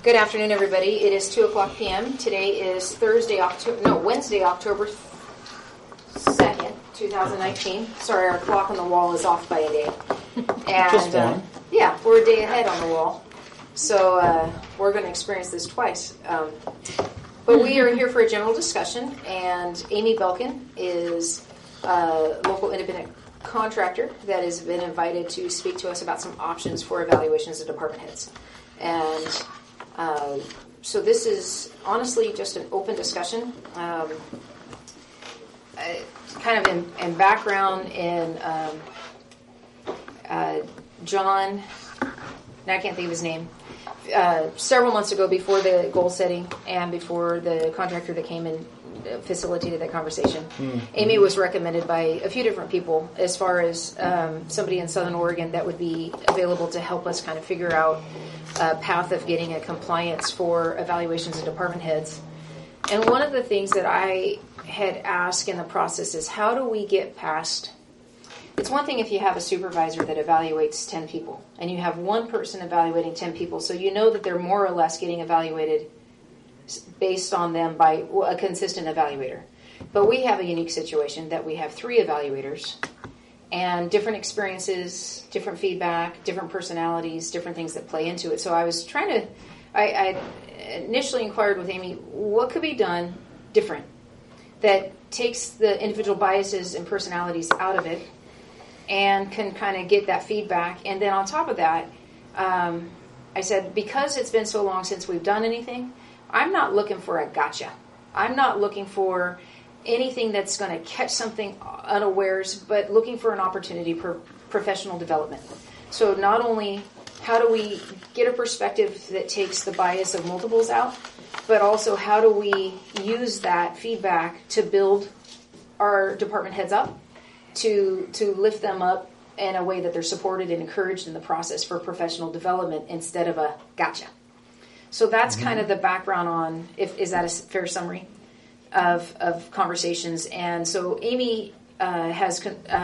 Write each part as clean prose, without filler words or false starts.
Good afternoon, everybody. It is 2:00 p.m. Today is Wednesday, October 2nd, 2019. Sorry, our clock on the wall is off by a day. And yeah, we're a day ahead on the wall. So we're going to experience this twice. But we are here for a general discussion, and Amy Belkin is a local independent contractor that has been invited to speak to us about some options for evaluations of department heads. And so this is honestly just an open discussion. Kind of in background in John, now I can't think of his name, several months ago before the goal setting and before the contractor that came and facilitated that conversation. Mm-hmm. Amy was recommended by a few different people as far as somebody in Southern Oregon that would be available to help us kind of figure out a path of getting a compliance for evaluations of department heads. And one of the things that I had asked in the process is, how do we get past... It's one thing if you have a supervisor that evaluates 10 people, and you have one person evaluating 10 people, so you know that they're more or less getting evaluated based on them by a consistent evaluator. But we have a unique situation that we have 3 evaluators, and different experiences, different feedback, different personalities, different things that play into it. So I was trying to... I initially inquired with Amy, what could be done different that takes the individual biases and personalities out of it and can kind of get that feedback. And then on top of that, I said, because it's been so long since we've done anything, I'm not looking for a gotcha. I'm not looking for anything that's going to catch something unawares, but looking for an opportunity for professional development. So not only how do we get a perspective that takes the bias of multiples out, but also how do we use that feedback to build our department heads up, to lift them up in a way that they're supported and encouraged in the process for professional development instead of a gotcha. So that's kind of the background on, is that a fair summary of conversations? And so Amy has,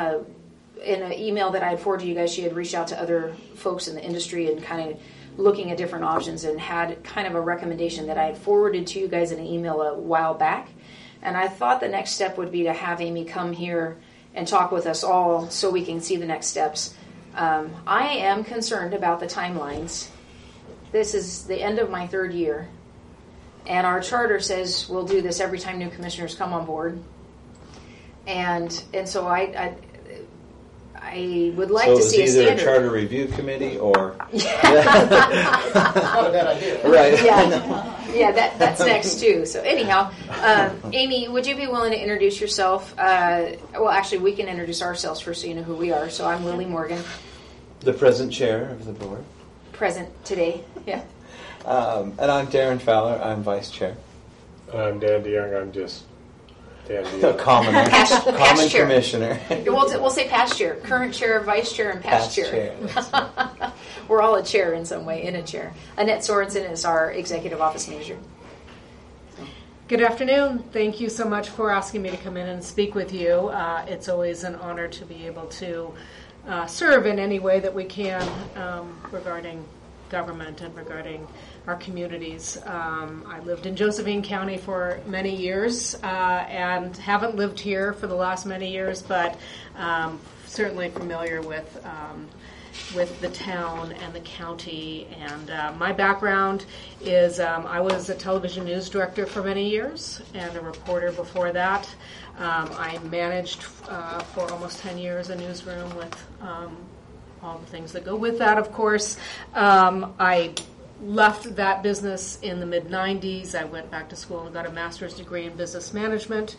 in an email that I had forwarded to you guys, she had reached out to other folks in the industry and kind of looking at different options and had kind of a recommendation that I had forwarded to you guys in an email a while back. And I thought the next step would be to have Amy come here and talk with us all so we can see the next steps. I am concerned about the timelines. This is the end of my 3rd year, and our charter says we'll do this every time new commissioners come on board. And so I would like to see a standard. So it's either a charter review committee or... Not a bad idea. Right. Yeah, that's next too. So anyhow, Amy, would you be willing to introduce yourself? Well, actually, we can introduce ourselves first so you know who we are. So I'm Lily Morgan. The present chair of the board. Present today, yeah. And I'm Darren Fowler. I'm vice chair. I'm Dan DeYoung. I'm just Dan DeYoung. Common chair. commissioner. We'll say past chair, current chair, vice chair, and past chair. We're all a chair in some way, in a chair. Annette Sorensen is our executive office manager. Good afternoon. Thank you so much for asking me to come in and speak with you. It's always an honor to be able to serve in any way that we can regarding government and regarding our communities. I lived in Josephine County for many years and haven't lived here for the last many years, but certainly familiar with the town and the county. And my background is I was a television news director for many years and a reporter before that. I managed for almost 10 years a newsroom with all the things that go with that, of course. I left that business in the mid-'90s. I went back to school and got a master's degree in business management.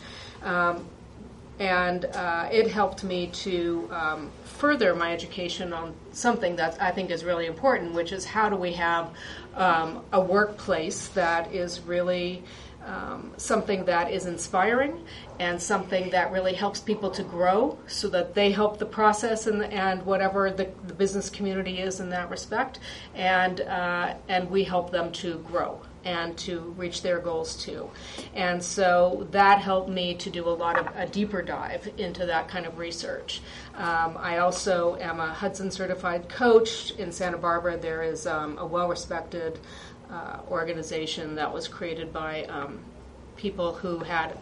And it helped me to further my education on something that I think is really important, which is how do we have a workplace that is really something that is inspiring and something that really helps people to grow so that they help the process and whatever the business community is in that respect, and we help them to grow and to reach their goals too. And so that helped me to do a deeper dive into that kind of research. I also am a Hudson certified coach in Santa Barbara. There is a well-respected organization that was created by people who had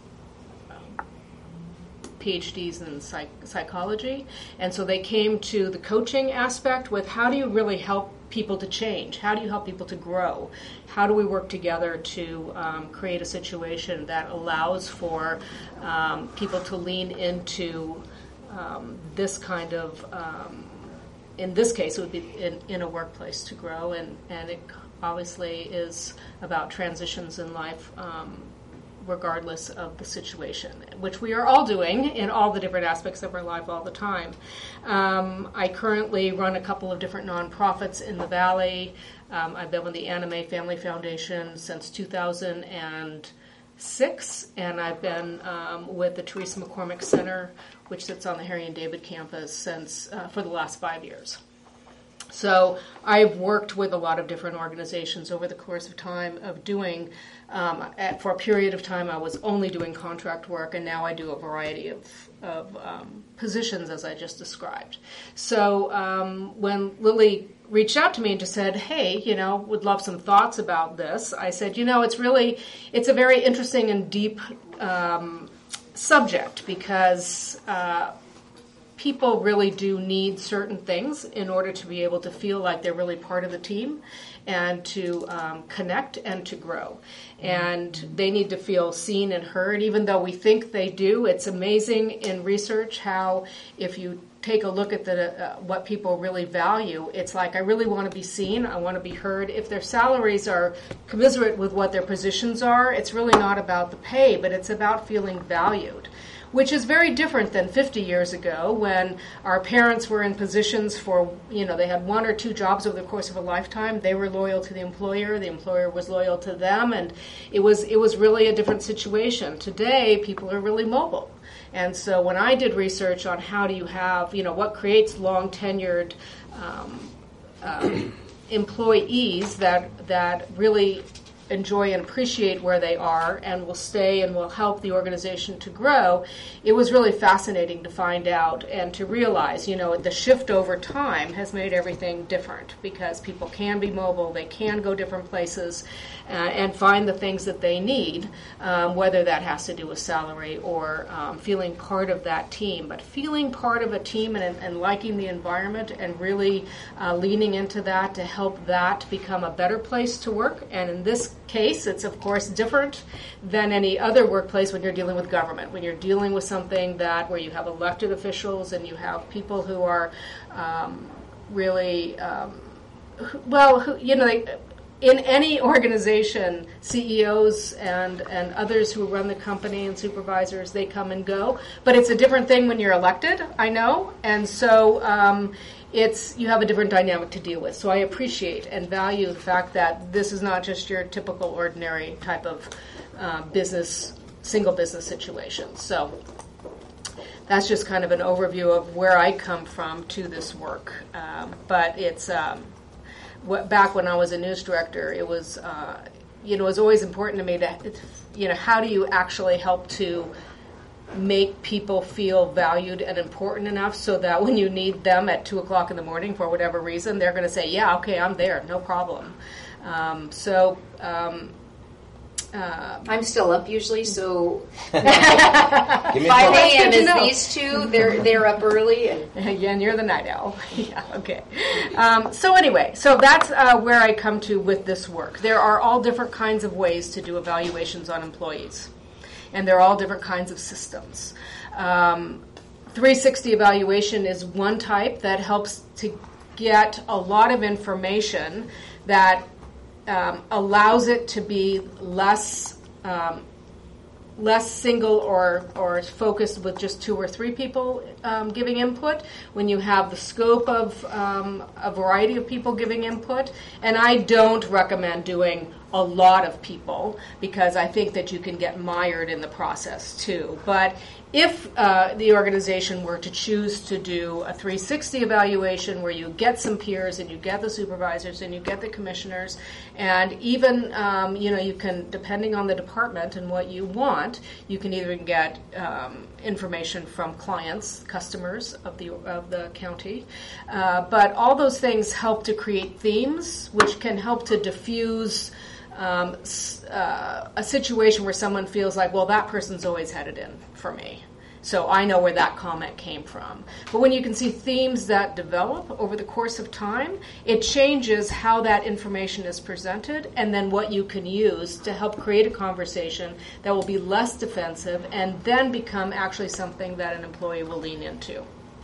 PhDs in psychology, and so they came to the coaching aspect with how do you really help people to change? How do you help people to grow? How do we work together to create a situation that allows for people to lean into this kind of, in this case, it would be in a workplace to grow, and it obviously is about transitions in life regardless of the situation, which we are all doing in all the different aspects of our life all the time. I currently run a couple of different nonprofits in the Valley. I've been with the Anime Family Foundation since 2006, and I've been with the Teresa McCormick Center, which sits on the Harry and David campus, since for the last 5 years. So I've worked with a lot of different organizations over the course of time of doing, for a period of time I was only doing contract work, and now I do a variety of positions as I just described. So when Lily reached out to me and just said, hey, would love some thoughts about this, I said, it's a very interesting and deep subject, because people really do need certain things in order to be able to feel like they're really part of the team and to connect and to grow. And they need to feel seen and heard, even though we think they do. It's amazing in research how if you take a look at what people really value, it's like, I really want to be seen, I want to be heard. If their salaries are commensurate with what their positions are, it's really not about the pay, but it's about feeling valued, which is very different than 50 years ago when our parents were in positions for, they had one or two jobs over the course of a lifetime. They were loyal to the employer was loyal to them, and it was really a different situation. Today, people are really mobile. And so when I did research on how do you have, what creates long-tenured employees that really enjoy and appreciate where they are and will stay and will help the organization to grow, it was really fascinating to find out and to realize, the shift over time has made everything different, because people can be mobile, they can go different places and find the things that they need, whether that has to do with salary or feeling part of that team. But feeling part of a team and liking the environment and really leaning into that to help that become a better place to work. And in this case, it's of course different than any other workplace when you're dealing with government, when you're dealing with something where you have elected officials and you have people who are really in any organization, CEOs and others who run the company and supervisors, they come and go. But it's a different thing when you're elected, I know. And so you have a different dynamic to deal with. So I appreciate and value the fact that this is not just your typical ordinary type of single business situation. So that's just kind of an overview of where I come from to this work. But it's back when I was a news director, it was it was always important to me to how do you actually help to make people feel valued and important enough so that when you need them at 2:00 in the morning for whatever reason, they're going to say, yeah, okay, I'm there, no problem. I'm still up usually, so Give me a 5 call. a.m. to is know. these two. They're up early, and Yeah, and you're the night owl. Yeah, okay. So anyway, so that's where I come to with this work. There are all different kinds of ways to do evaluations on employees, and there are all different kinds of systems. 360 evaluation is one type that helps to get a lot of information that allows it to be less single or focused with just 2 or 3 people giving input, when you have the scope of a variety of people giving input. And I don't recommend doing a lot of people, because I think that you can get mired in the process too. But if the organization were to choose to do a 360 evaluation where you get some peers and you get the supervisors and you get the commissioners, and even you can, depending on the department and what you want, you can either get information from clients, customers of the county, but all those things help to create themes, which can help to diffuse a situation where someone feels like, well, that person's always had it in for me, so I know where that comment came from. But when you can see themes that develop over the course of time, it changes how that information is presented and then what you can use to help create a conversation that will be less defensive and then become actually something that an employee will lean into.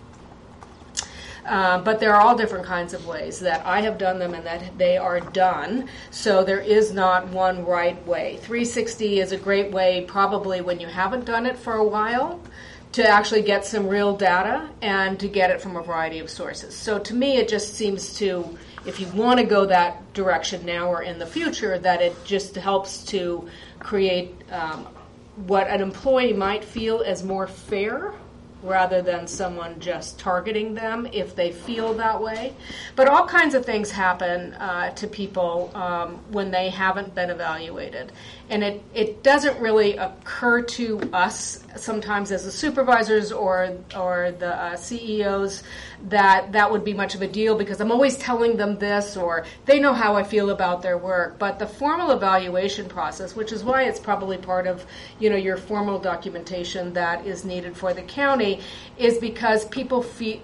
But there are all different kinds of ways that I have done them and that they are done. So there is not one right way. 360 is a great way, probably when you haven't done it for a while, to actually get some real data and to get it from a variety of sources. So to me, it just seems to, if you want to go that direction now or in the future, that it just helps to create what an employee might feel as more fair, rather than someone just targeting them if they feel that way. But all kinds of things happen to people when they haven't been evaluated. And it doesn't really occur to us sometimes as the supervisors or the CEOs that would be much of a deal, because I'm always telling them this, or they know how I feel about their work. But the formal evaluation process, which is why it's probably part of your formal documentation that is needed for the county, is because people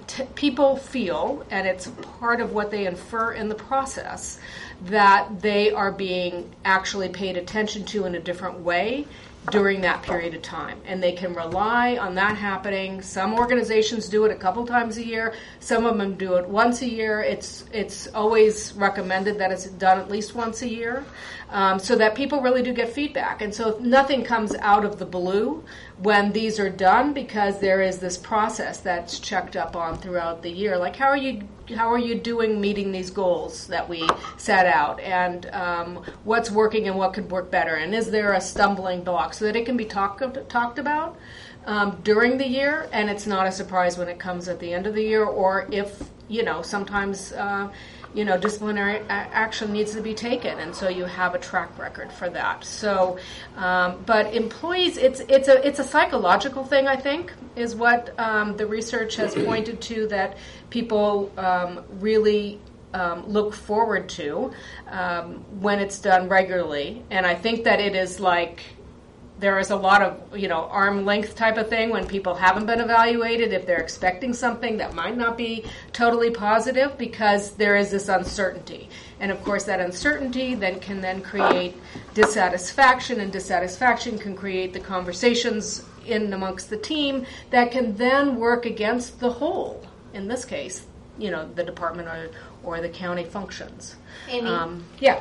feel, and it's part of what they infer in the process, that they are being actually paid attention to in a different way during that period of time. And they can rely on that happening. Some organizations do it a couple times a year. Some of them do it once a year. It's always recommended that it's done at least once a year, so that people really do get feedback. And so nothing comes out of the blue when these are done, because there is this process that's checked up on throughout the year. Like, how are you doing meeting these goals that we set out, and what's working and what could work better, and is there a stumbling block, so that it can be talked about during the year, and it's not a surprise when it comes at the end of the year, or if sometimes disciplinary action needs to be taken, and so you have a track record for that. So, but employees, it's a psychological thing, I think, is what the research has pointed to, that people really look forward to when it's done regularly. And I think that it is like, there is a lot of, arm length type of thing when people haven't been evaluated, if they're expecting something that might not be totally positive, because there is this uncertainty. And of course that uncertainty can create dissatisfaction, and dissatisfaction can create the conversations in amongst the team that can then work against the whole, in this case, the department or the county functions. Amy, yeah.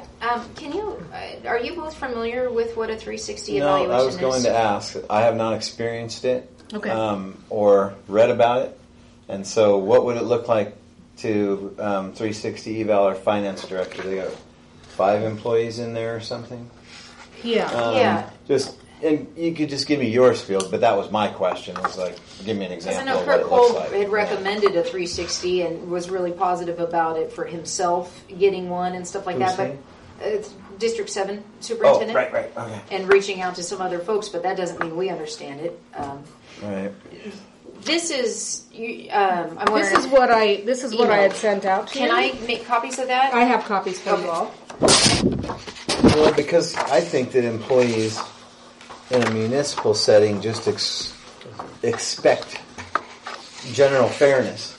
Are you both familiar with what a 360 No, evaluation is? I was going to ask. I have not experienced it, Okay. or read about it. And so what would it look like to 360 eval our finance director? They got 5 employees in there or something? Yeah. And you could just give me your spiel, but that was my question. It was like, give me an Because I example know of what Kurt it looks Cole like. had recommended a 360 and was really positive about it for himself, getting one and stuff like Who's that. he? But it's District 7 superintendent. Oh, right, okay. And reaching out to some other folks, but that doesn't mean we understand it. Right. This is, I'm wondering, This is what I had sent out to you. can I make copies of that? I have copies for you all. Well, because I think that employees in a municipal setting just expect general fairness.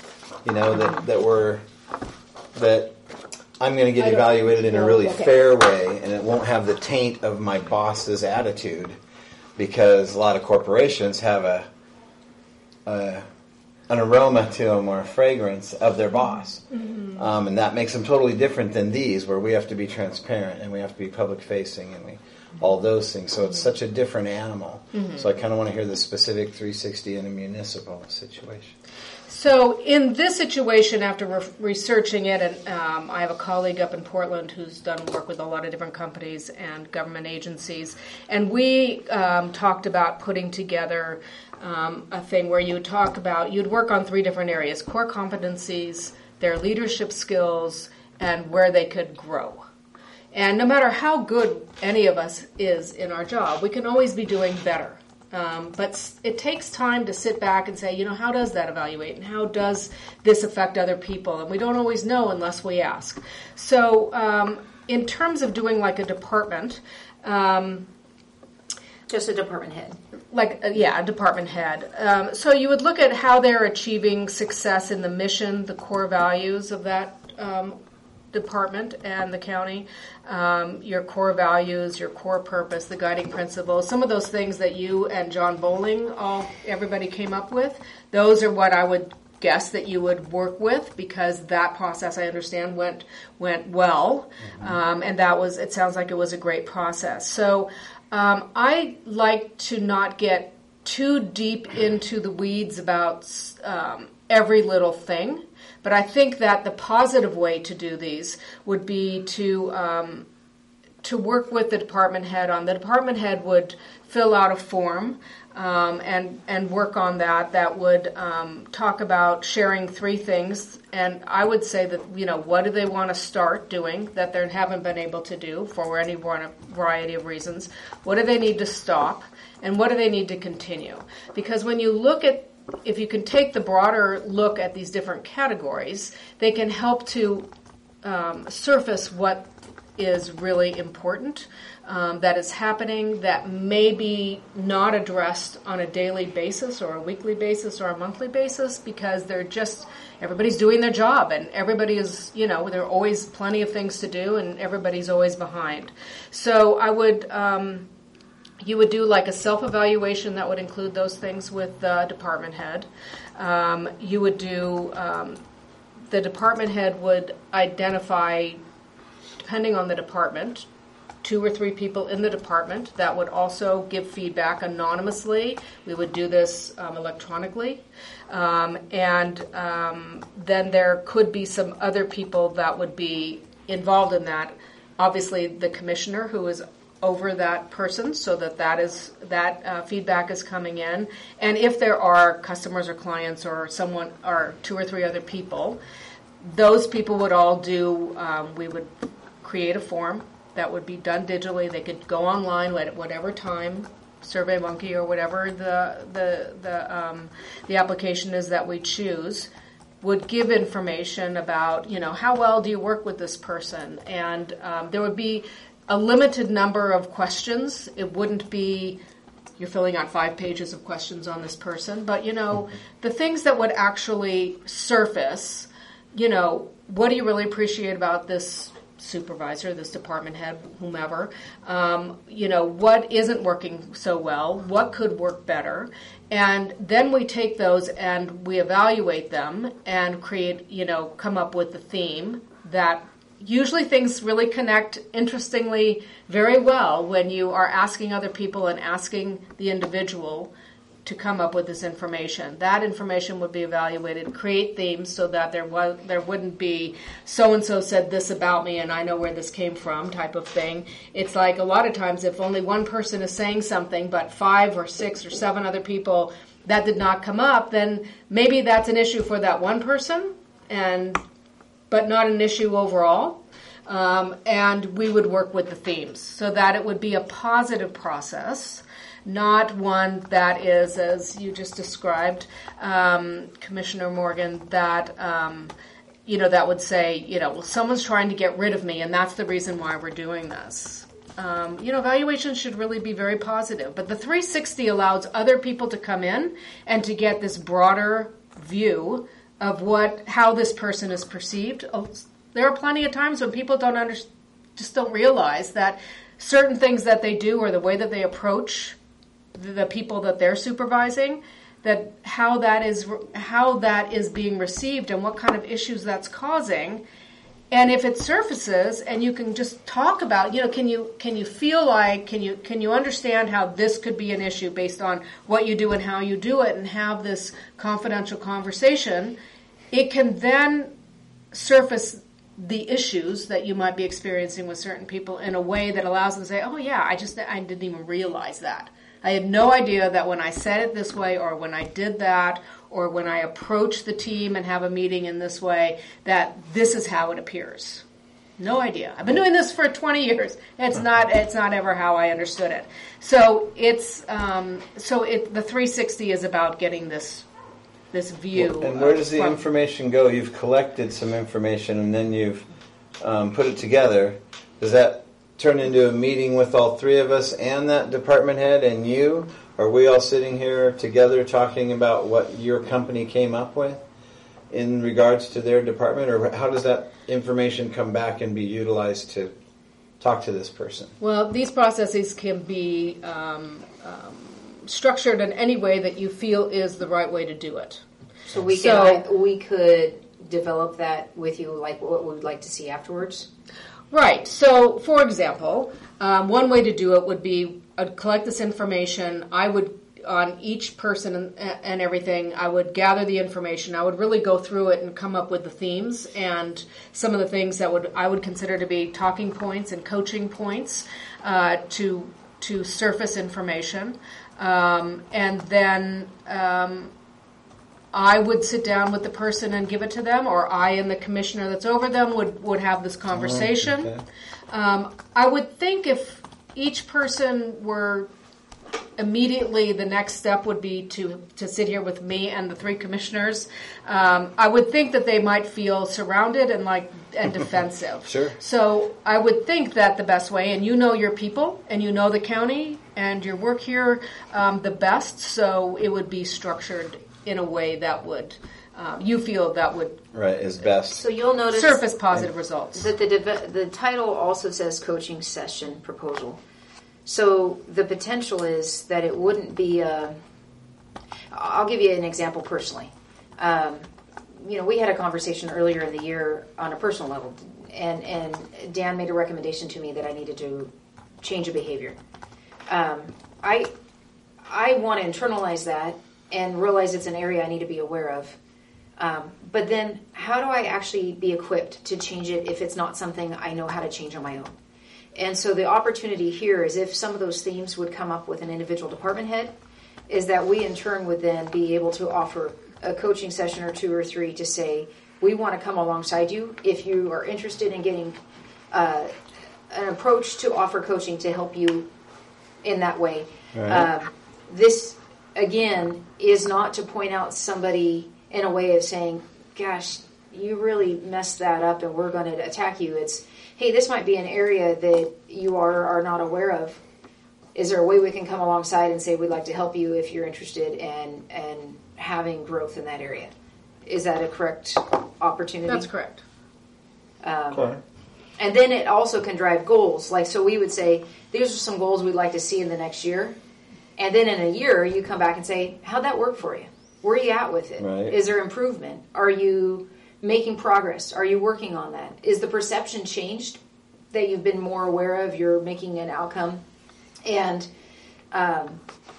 That I'm going to get evaluated in a really fair way, and it won't have the taint of my boss's attitude, because a lot of corporations have an aroma to them or a fragrance of their boss. Mm-hmm. And that makes them totally different than these, where we have to be transparent and we have to be public facing and all those things. So it's such a different animal. Mm-hmm. So I kind of want to hear the specific 360 in a municipal situation. So in this situation, after researching it, and I have a colleague up in Portland who's done work with a lot of different companies and government agencies, and we talked about putting together a thing where you'd work on 3 different areas: core competencies, their leadership skills, and where they could grow. And no matter how good any of us is in our job, we can always be doing better. But it takes time to sit back and say, how does that evaluate, and how does this affect other people? And we don't always know unless we ask. So in terms of doing like a department, just a department head. A department head. So you would look at how they're achieving success in the mission, the core values of that department and the county, your core values, your core purpose, the guiding principles, some of those things that you and John Bowling, everybody came up with. Those are what I would guess that you would work with, because that process, I understand, went well, and it sounds like it was a great process. So I like to not get too deep into the weeds about every little thing. But I think that the positive way to do these would be to work with the department head on. The department head would fill out a form and work on that. That would talk about sharing 3 things. And I would say that, what do they want to start doing that they haven't been able to do for any variety of reasons? What do they need to stop? And what do they need to continue? Because when you look at, if you can take the broader look at these different categories, they can help to surface what is really important that is happening that may be not addressed on a daily basis or a weekly basis or a monthly basis, because everybody's doing their job, and everybody is, there are always plenty of things to do, and everybody's always behind. So I would... You would do like a self-evaluation that would include those things with the department head. You would do, the department head would identify, depending on the department, 2 or 3 people in the department that would also give feedback anonymously. We would do this electronically. And then there could be some other people that would be involved in that. Obviously, the commissioner, who is over that person, so that feedback is coming in. And if there are customers or clients or someone or 2 or 3 other people, those people would all do, we would create a form that would be done digitally. They could go online at whatever time, SurveyMonkey or whatever the application is that we choose, would give information about, how well do you work with this person? And there would be a limited number of questions. It wouldn't be you're filling out 5 pages of questions on this person, but the things that would actually surface, what do you really appreciate about this supervisor, this department head, whomever, what isn't working so well, what could work better, and then we take those and we evaluate them and create, come up with the theme that usually things really connect, interestingly, very well when you are asking other people and asking the individual to come up with this information. That information would be evaluated, create themes so that there wouldn't be so-and-so said this about me and I know where this came from type of thing. It's like a lot of times if only one person is saying something but 5 or 6 or 7 other people that did not come up, then maybe that's an issue for that one person, but not an issue overall. And we would work with the themes so that it would be a positive process, not one that is, as you just described, Commissioner Morgan, that that would say, well, someone's trying to get rid of me, and that's the reason why we're doing this. Evaluation should really be very positive. But the 360 allows other people to come in and to get this broader view of how this person is perceived. There are plenty of times when people just don't realize that certain things that they do or the way that they approach the people that they're supervising, that how that is being received and what kind of issues that's causing And if it surfaces, and you can just talk about, can you feel like, can you understand how this could be an issue based on what you do and how you do it, and have this confidential conversation, it can then surface the issues that you might be experiencing with certain people in a way that allows them to say, oh yeah, I didn't even realize that. I had no idea that when I said it this way, or when I did that, or when I approach the team and have a meeting in this way, that this is how it appears. No idea. I've been doing this for 20 years. It's not ever how I understood it. So the 360 is about getting this view. And where does the information go? You've collected some information and then you've put it together. Does that turn into a meeting with all three of us and that department head and you? Are we all sitting here together talking about what your company came up with in regards to their department? Or how does that information come back and be utilized to talk to this person? Well, these processes can be structured in any way that you feel is the right way to do it. So we could develop that with you, like what we would like to see afterwards? Right. So, for example, one way to do it would be collect this information. I would, on each person and everything, I would gather the information. I would really go through it and come up with the themes and some of the things that I would consider to be talking points and coaching points to surface information. And then I would sit down with the person and give it to them, or I and the commissioner that's over them would have this conversation. Okay. I would think if each person were immediately, the next step would be to sit here with me and the three commissioners. I would think that they might feel surrounded and defensive. Sure. So I would think that the best way, and you know your people, and you know the county, and your work here the best, so it would be structured in a way that would, you feel that would right is best. So you'll notice surface positive results. That the title also says coaching session proposal. So the potential is that it wouldn't be I'll give you an example personally. We had a conversation earlier in the year on a personal level, and Dan made a recommendation to me that I needed to change a behavior. I want to internalize that and realize it's an area I need to be aware of. But then how do I actually be equipped to change it if it's not something I know how to change on my own? And so the opportunity here is, if some of those themes would come up with an individual department head, is that we in turn would then be able to offer a coaching session or 2 or 3 to say, we want to come alongside you if you are interested in getting an approach to offer coaching to help you in that way. Right. This, again, is not to point out somebody in a way of saying, gosh, you really messed that up and we're going to attack you. It's, hey, this might be an area that you are not aware of. Is there a way we can come alongside and say we'd like to help you if you're interested in having growth in that area? Is that a correct opportunity? That's correct. Okay. And then it also can drive goals. Like, so we would say, these are some goals we'd like to see in the next year. And then in a year, you come back and say, how'd that work for you? Where are you at with it? Right. Is there improvement? Are you making progress? Are you working on that? Is the perception changed that you've been more aware of? You're making an outcome. And I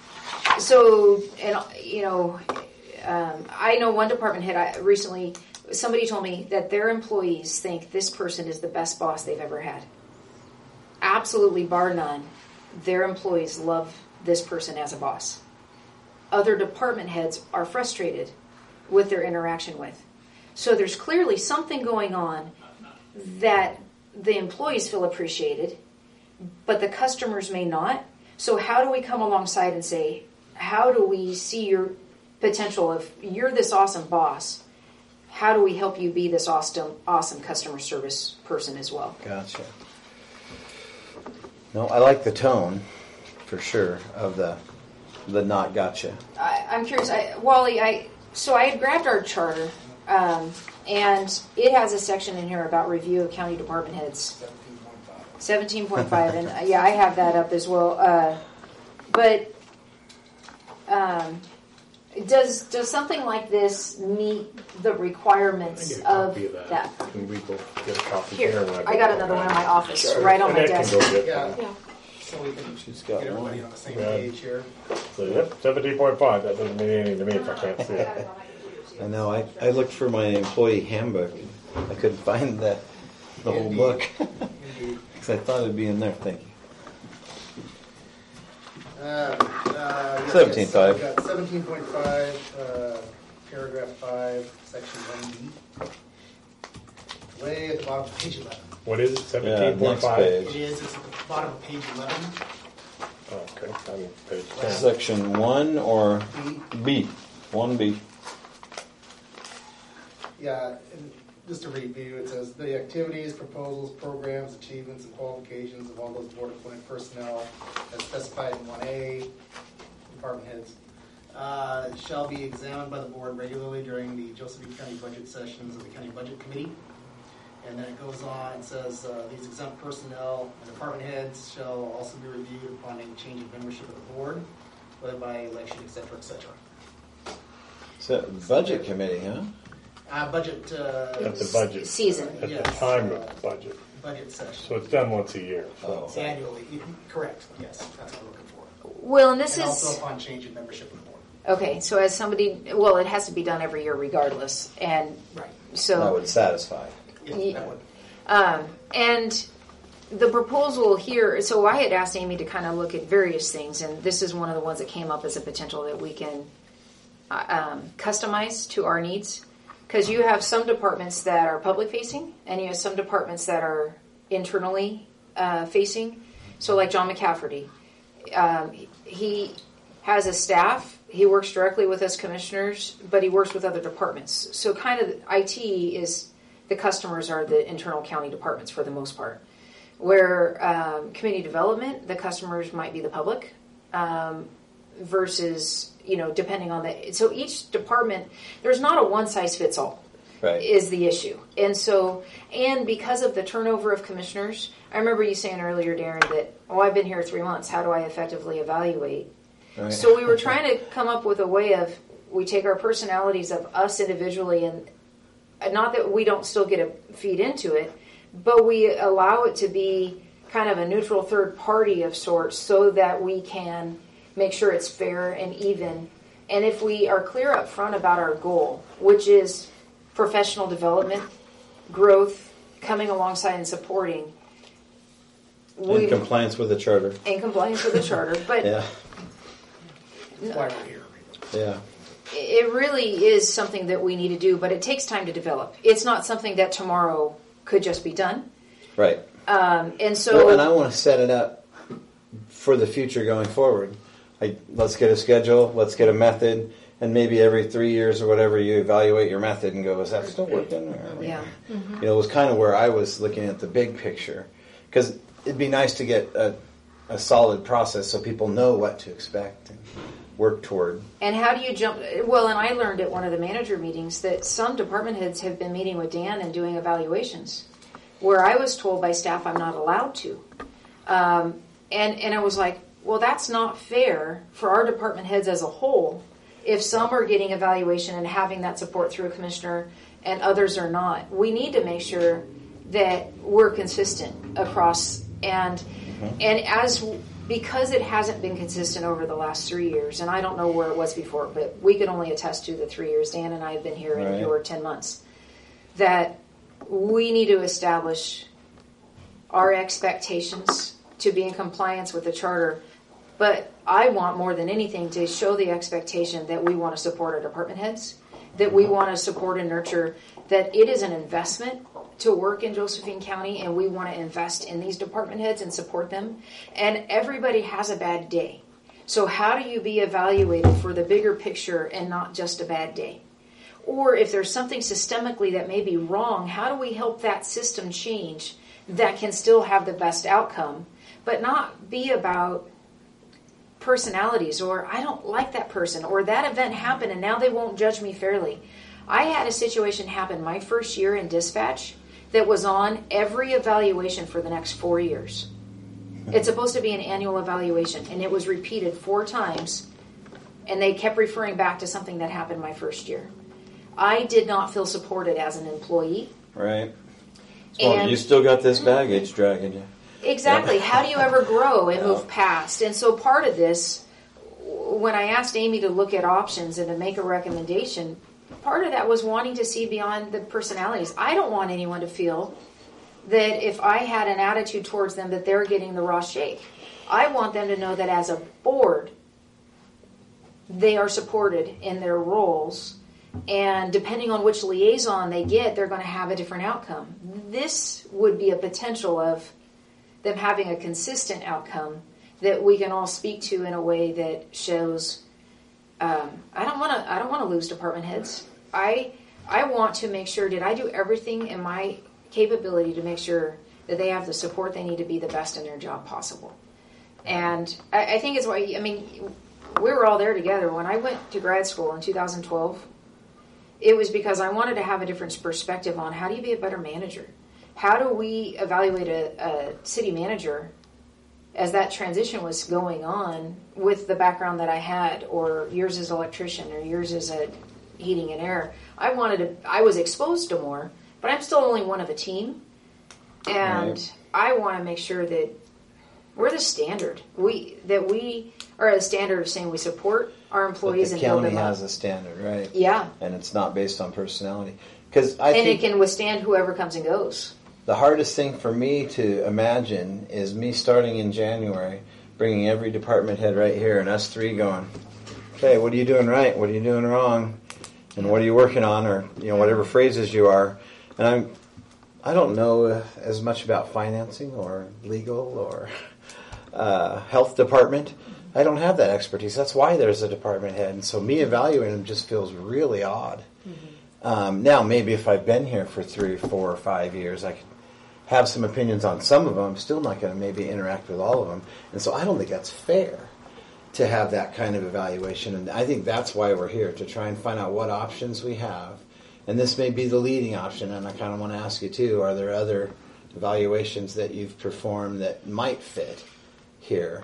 know one department head recently, somebody told me that their employees think this person is the best boss they've ever had. Absolutely, bar none, their employees love this person as a boss. Other department heads are frustrated with their interaction with. So there's clearly something going on that the employees feel appreciated, but the customers may not. So how do we come alongside and say, how do we see your potential? If you're this awesome boss, how do we help you be this awesome customer service person as well? Gotcha. No, I like the tone, for sure, of the not gotcha. I'm curious, Wally, I had grabbed our charter, and it has a section in here about review of county department heads. 17.5, and I have that up as well. But Does something like this meet the I requirements get a of copy of that. that? Can we go get a copy Here, there? when I got another one in my office, Sure. right on my And Ed desk. can go get Yeah. one. So we can She's get got everybody one. on the same Yeah. page here. So, yep, 17.5. That doesn't mean anything to me if I can't see it. I know. I looked for my employee handbook. I couldn't find the whole Indeed. book Indeed. because I thought it'd be in there. Thank you. 17.5. We've got 17.5, paragraph 5, section 1B. Way at the bottom of page 11. What is it? Yeah, next 17.5? It page. is. It's at the bottom of page 11. Oh, okay. I'm page 10. Section 1 or B. B? 1B. Yeah, and just to review, it says the activities, proposals, programs, achievements, and qualifications of all those board appointed personnel as specified in 1A, department heads, shall be examined by the board regularly during the Josephine County budget sessions of the County Budget Committee. And then it goes on and says these exempt personnel and department heads shall also be reviewed upon any change of membership of the board, whether by election, et cetera, et cetera. So, budget committee, huh? Budget At the budget. Season. At Yes. the time of budget. budget session. So it's done once a year. So. Oh. Annually, correct, yes, that's what I'm looking for. Well, and this And is also upon change in membership of the board. okay. So as somebody, well, it has to be done every year regardless, and Right. That so would satisfy. Yeah, that would. and the proposal here. So I had asked Amy to kind of look at various things, and this is one of the ones that came up as a potential that we can customize to our needs. Because you have some departments that are public facing, and you have some departments that are internally facing. So, like John McCafferty, he has a staff. He works directly with us commissioners, but he works with other departments. So, kind of IT is the customers are the internal county departments for the most part. Where community development, the customers might be the public. Versus, depending on the, so each department, there's not a one size fits all, Right. is the issue. And because of the turnover of commissioners, I remember you saying earlier, Darren, that, I've been here 3 months, how do I effectively evaluate? Right. So we were trying to come up with a way of, we take our personalities of us individually, and not that we don't still get a feed into it, but we allow it to be kind of a neutral third party of sorts so that we can make sure it's fair and even. And if we are clear up front about our goal, which is professional development, growth, coming alongside and supporting. In compliance with the charter. In compliance with the charter. But Yeah. That's why we're here. Yeah. it really is something that we need to do, but it takes time to develop. It's not something that tomorrow could just be done. Right. And so... Well, and I want to set it up for the future going forward. Let's get a schedule, let's get a method, and maybe every 3 years or whatever you evaluate your method and go, is that still working? Yeah. It was kind of where I was looking at the big picture. Because it'd be nice to get a solid process so people know what to expect and work toward. And how do you jump? Well, and I learned at one of the manager meetings that some department heads have been meeting with Dan and doing evaluations, where I was told by staff I'm not allowed to. And I was like, well, that's not fair for our department heads as a whole if some are getting evaluation and having that support through a commissioner and others are not. We need to make sure that we're consistent across and because it hasn't been consistent over the last 3 years, and I don't know where it was before, but we could only attest to the 3 years Dan and I have been here in your 10 months, that we need to establish our expectations to be in compliance with the charter. But I want more than anything to show the expectation that we want to support our department heads, that we want to support and nurture, that it is an investment to work in Josephine County, and we want to invest in these department heads and support them. And everybody has a bad day. So how do you be evaluated for the bigger picture and not just a bad day? Or if there's something systemically that may be wrong, how do we help that system change that can still have the best outcome, but not be about personalities, or I don't like that person, or that event happened and now they won't judge me fairly. I had a situation happen my first year in dispatch that was on every evaluation for the next 4 years. It's supposed to be an annual evaluation, and it was repeated 4 times, and they kept referring back to something that happened my first year. I did not feel supported as an employee. Right. Well, And you still got this baggage dragging you. exactly. How do you ever grow and move past? And so part of this, when I asked Amy to look at options and to make a recommendation, part of that was wanting to see beyond the personalities. I don't want anyone to feel that if I had an attitude towards them that they're getting the raw shake. I want them to know that as a board, they are supported in their roles, and depending on which liaison they get, they're going to have a different outcome. This would be a potential of them having a consistent outcome that we can all speak to in a way that shows. I don't want to lose department heads. I want to make sure. Did I do everything in my capability to make sure that they have the support they need to be the best in their job possible? And I think it's why. I mean, we were all there together when I went to grad school in 2012. It was because I wanted to have a different perspective on how do you be a better manager? How do we evaluate a city manager as that transition was going on with the background that I had, or years as an electrician, or years as a heating and air? I was exposed to more, but I'm still only one of a team. And Right. I want to make sure that we're the standard. We are a standard of saying we support our But employees the and build county them up. has a standard, right? Yeah. And it's not based on personality. Because I And think it can withstand whoever comes and goes. the hardest thing for me to imagine is me starting in January, bringing every department head right here, and us three going, okay, what are you doing right? What are you doing wrong? And what are you working on? Or, whatever phrases you are. And I don't know as much about financing or legal or health department. I don't have that expertise. That's why there's a department head. And so me evaluating them just feels really odd. Now, maybe if I've been here for 3, 4, or 5 years, I could have some opinions on some of them. I'm still not going to maybe interact with all of them. And so I don't think that's fair to have that kind of evaluation. And I think that's why we're here, to try and find out what options we have. And this may be the leading option. And I kind of want to ask you, too, are there other evaluations that you've performed that might fit here?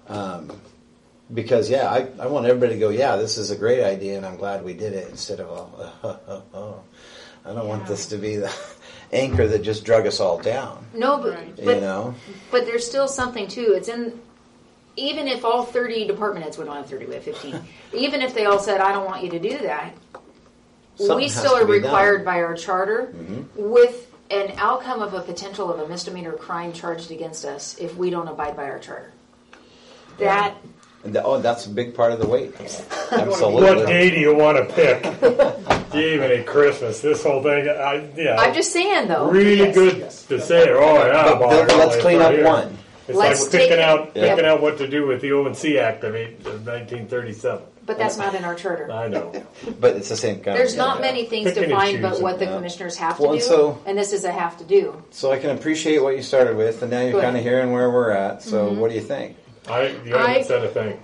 Because, I want everybody to go, this is a great idea, and I'm glad we did it, instead of, I don't want this to be the anchor that just drug us all down. No, Right. but there's still something too. It's in, even if all 30 department heads, we don't have 30, we have 15. Even if they all said, I don't want you to do that, Something we has still to are be required done. by our charter with an outcome of a potential of a misdemeanor crime charged against us if we don't abide by our charter. That And that's a big part of the weight. What Absolutely. day do you want to pick? Evening, Christmas, this whole thing. I'm just saying though. really Yes, good yes. to say. Oh yeah, But Bill, let's clean up one. It's Let's like take picking it- out what to do with the ONC Act of 1937. But that's not in our charter. I know. But it's the same kind There's of not many things Picking and defined but choosing, what the yeah. commissioners have to Well, do, and so- and this is a have to do. So I can appreciate what you started with, and now you're Good. kind of hearing where we're at. So what do you think? You haven't said a thing.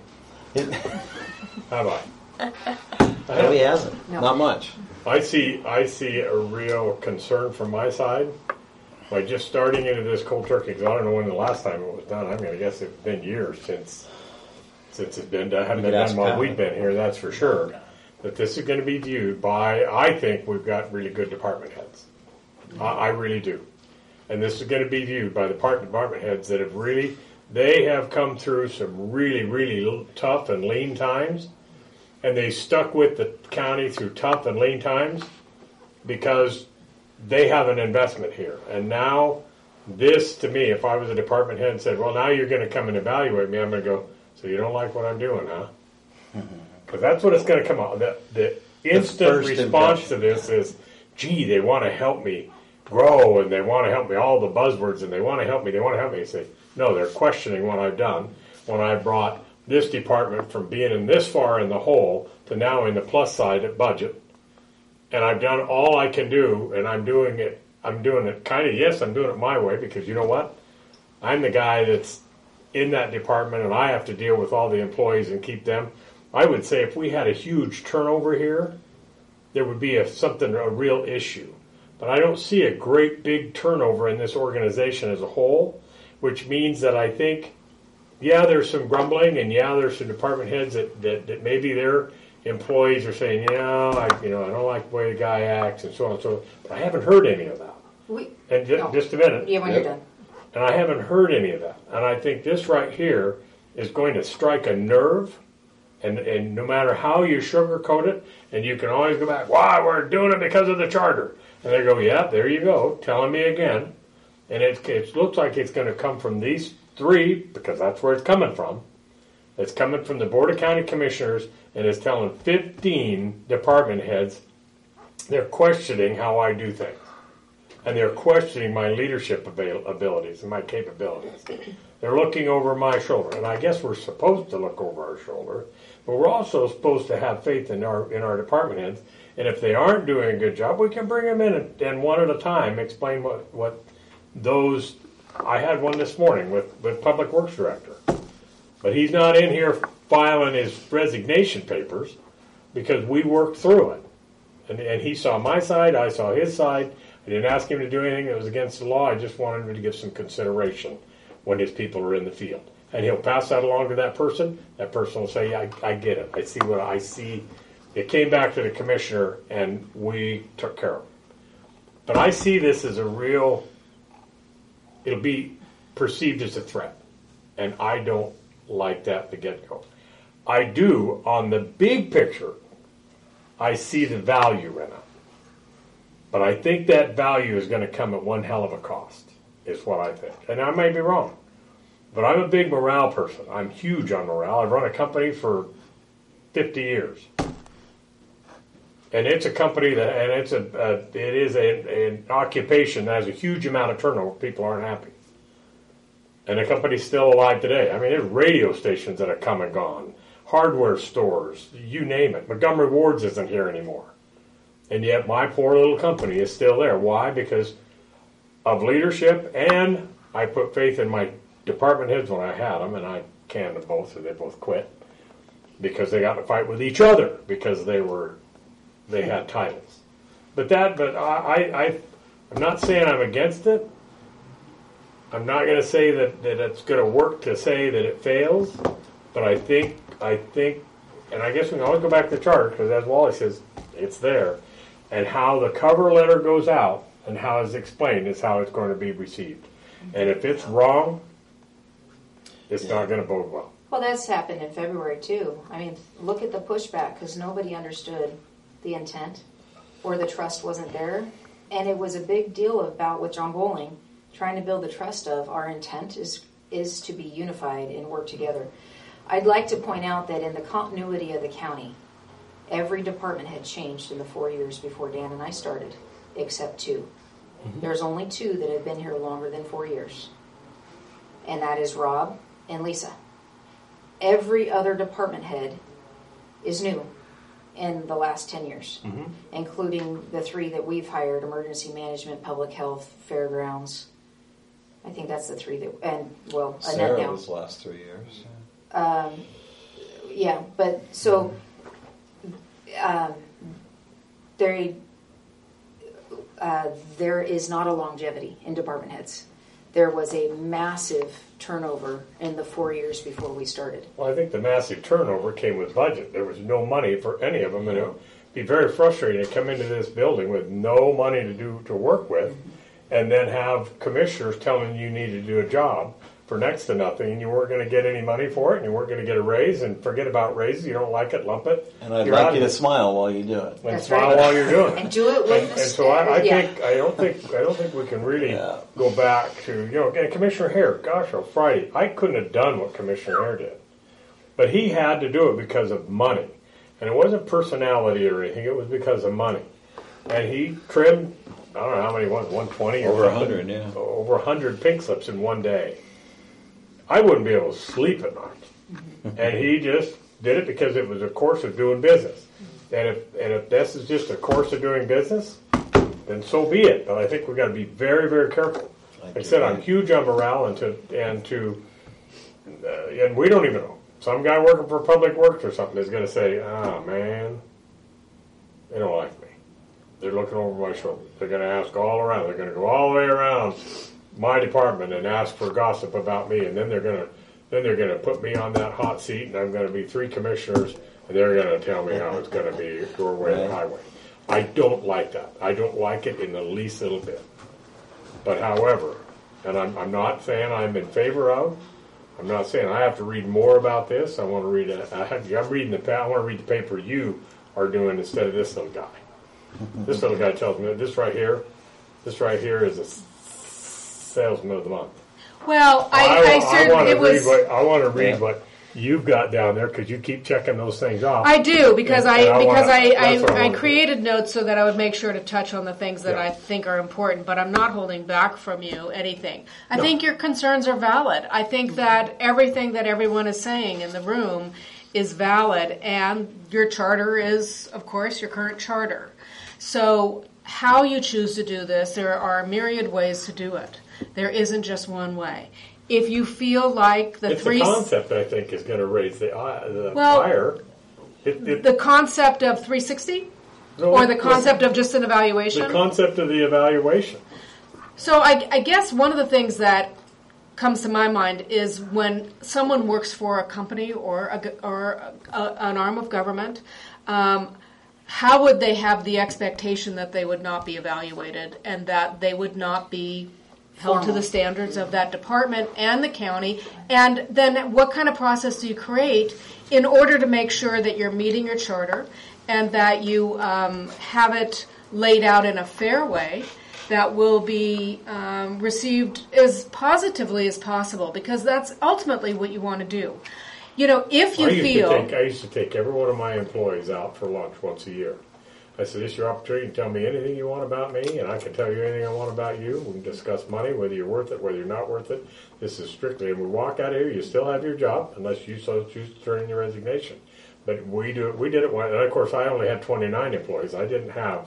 Have I? No, he hasn't. No. Not much. I see a real concern from my side by just starting into this cold turkey, because I don't know when the last time it was done. I'm going to guess it's been years since it's been done. Haven't We been could ask done while Pat. we've been here, that's for sure. That this is going to be viewed by, I think we've got really good department heads. I really do. And this is going to be viewed by the department heads that have really, they have come through some really, really tough and lean times. And they stuck with the county through tough and lean times because they have an investment here. And now, this to me, if I was a department head and said, well, now you're going to come and evaluate me, I'm going to go, so you don't like what I'm doing, huh? Because that's what it's going to come out. The instant first response impression. to this is, gee, they want to help me grow, and they want to help me, all the buzzwords, and they want to help me. I say, no, they're questioning what I've done when I brought this department from being in this far in the hole to now in the plus side at budget. And I've done all I can do, and I'm doing it kind of, yes, I'm doing it my way, because you know what? I'm the guy that's in that department, and I have to deal with all the employees and keep them. I would say if we had a huge turnover here, there would be a real issue. But I don't see a great big turnover in this organization as a whole, which means that I think yeah, there's some grumbling, and yeah, there's some department heads that maybe their employees are saying, I don't like the way the guy acts, and so on and so on. But I haven't heard any of that. Just a minute. Yeah, when you're done. And I haven't heard any of that. And I think this right here is going to strike a nerve. And no matter how you sugarcoat it, and you can always go back, why, we're doing it because of the charter. And they go, yeah, there you go, telling me again. And it looks like it's going to come from these three, because that's where it's coming from. It's coming from the Board of County Commissioners, and it's telling 15 department heads they're questioning how I do things. And they're questioning my leadership abilities and my capabilities. They're looking over my shoulder. And I guess we're supposed to look over our shoulder, but we're also supposed to have faith in our department heads. And if they aren't doing a good job, we can bring them in and one at a time explain what those... I had one this morning with Public Works Director. But he's not in here filing his resignation papers because we worked through it. And he saw my side, I saw his side. I didn't ask him to do anything that was against the law. I just wanted him to give some consideration when his people are in the field. And he'll pass that along to that person. That person will say, I get it. I see what I see. It came back to the commissioner, and we took care of it. But I see this as it'll be perceived as a threat. And I don't like that at the get-go. I do, on the big picture, I see the value in it. But I think that value is going to come at one hell of a cost, is what I think. And I may be wrong. But I'm a big morale person. I'm huge on morale. I've run a company for 50 years. And it's a company it is an occupation that has a huge amount of turnover. People aren't happy. And the company's still alive today. I mean, there's radio stations that have come and gone. Hardware stores, you name it. Montgomery Ward's isn't here anymore. And yet my poor little company is still there. Why? Because of leadership, and I put faith in my department heads when I had them, and I canned them both, so they both quit. Because they got to fight with each other because they had titles. But I'm not saying I'm against it. I'm not going to say that it's going to work to say that it fails, but I think, and I guess we can always go back to the charter, because as Wally says, it's there. And how the cover letter goes out and how it's explained is how it's going to be received. And if it's wrong, it's not going to bode well. Well, that's happened in February, too. I mean, look at the pushback, because nobody understood the intent, or the trust wasn't there. And it was a big deal about with John Bowling, trying to build the trust of our intent is to be unified and work together. I'd like to point out that in the continuity of the county, every department had changed in the 4 years before Dan and I started, except two. Mm-hmm. There's only two that have been here longer than 4 years. And that is Rob and Lisa. Every other department head is new in the last 10 years, mm-hmm. including the three that we've hired, emergency management, public health, fairgrounds. I think that's the three that, and well, Sarah Annette now. was last 3 years. Yeah, but so there is not a longevity in department heads. There was a massive turnover in the 4 years before we started. Well, I think the massive turnover came with budget. There was no money for any of them, and it would be very frustrating to come into this building with no money to work with, and then have commissioners telling you need to do a job for next to nothing, and you weren't going to get any money for it, and you weren't going to get a raise, and forget about raises. You don't like it, lump it. And I'd like you to smile while you do it. And That's smile right. while you're doing it. And do it with and so I don't think we can really go back to, and Commissioner Hare, gosh, on Friday, I couldn't have done what Commissioner Hare did. But he had to do it because of money. And it wasn't personality or anything, it was because of money. And he trimmed, I don't know how many it was, 120 or over 100, yeah. Over 100 pink slips in one day. I wouldn't be able to sleep at night. And he just did it because it was a course of doing business. And if this is just a course of doing business, then so be it. But I think we've got to be very, very careful. Like I said, I'm huge on morale and we don't even know. Some guy working for Public Works or something is going to say, man, they don't like me. They're looking over my shoulder. They're going to ask all around. They're going to go all the way around my department and ask for gossip about me, and then they're going to then they're going to put me on that hot seat, and I'm going to be 3 commissioners, and they're going to tell me how it's going to be your way or the highway. I don't like that. I don't like it in the least little bit. But however, and I'm not saying I'm in favor of, I'm not saying I have to read more about this. I want to read I want to read the paper you are doing instead of this little guy. This little guy tells me this right here is a salesman of the month. Well, I want to read what you've got down there because you keep checking those things off. I do because I created notes so that I would make sure to touch on the things that I think are important, but I'm not holding back from you anything. I think your concerns are valid. I think that everything that everyone is saying in the room is valid, and your charter is, of course, your current charter. So how you choose to do this, there are myriad ways to do it. There isn't just one way. If you feel like the concept, I think, is going to raise the fire. The concept of 360? Or the concept of just an evaluation? The concept of the evaluation. So I guess one of the things that comes to my mind is when someone works for a company or an arm of government, how would they have the expectation that they would not be evaluated and that they would not be held to the standards of that department and the county? And then what kind of process do you create in order to make sure that you're meeting your charter and that you have it laid out in a fair way that will be received as positively as possible? Because that's ultimately what you want to do. You know, if you I used to take every one of my employees out for lunch once a year. I said, this is your opportunity to tell me anything you want about me, and I can tell you anything I want about you. We can discuss money, whether you're worth it, whether you're not worth it. This is strictly, and we walk out of here, you still have your job, unless you so choose to turn in your resignation. But we did it, and of course, I only had 29 employees. I didn't have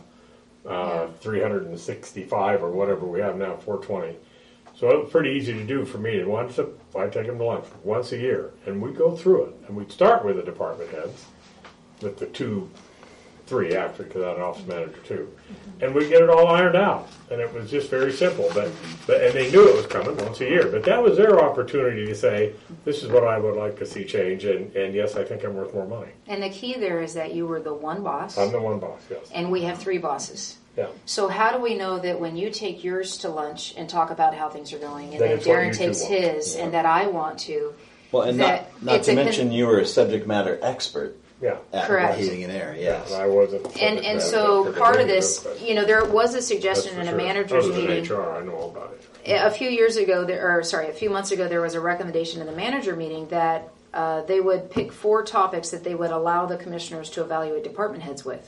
365 or whatever we have now, 420. So it was pretty easy to do for me. I take them to lunch once a year, and we go through it. And we'd start with the department heads, with the 3 after, because I had an office manager too. And we get it all ironed out. And it was just very simple. But and they knew it was coming once a year. But that was their opportunity to say, this is what I would like to see change. And yes, I think I'm worth more money. And the key there is that you were the one boss. I'm the one boss, yes. And we have 3 bosses. Yeah. So how do we know that when you take yours to lunch and talk about how things are going, and then Darren takes his, and that I want to? Well, and not to mention you were a subject matter expert. Yeah. Correct. Heating and air, yes. I wasn't. And so part of this, there was a suggestion in a manager's meeting. HR, I know all about it. A few months ago, there was a recommendation in the manager meeting that they would pick 4 topics that they would allow the commissioners to evaluate department heads with.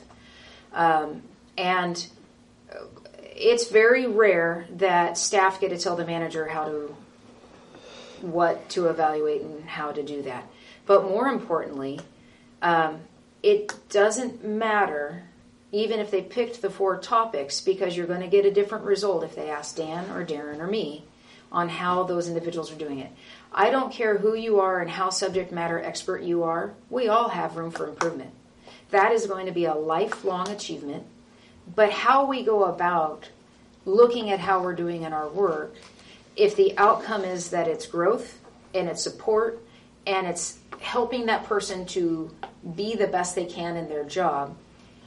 And it's very rare that staff get to tell the manager what to evaluate and how to do that. But more importantly, it doesn't matter even if they picked the 4 topics, because you're going to get a different result if they ask Dan or Darren or me on how those individuals are doing it. I don't care who you are and how subject matter expert you are. We all have room for improvement. That is going to be a lifelong achievement. But how we go about looking at how we're doing in our work, if the outcome is that it's growth and it's support and it's helping that person to be the best they can in their job,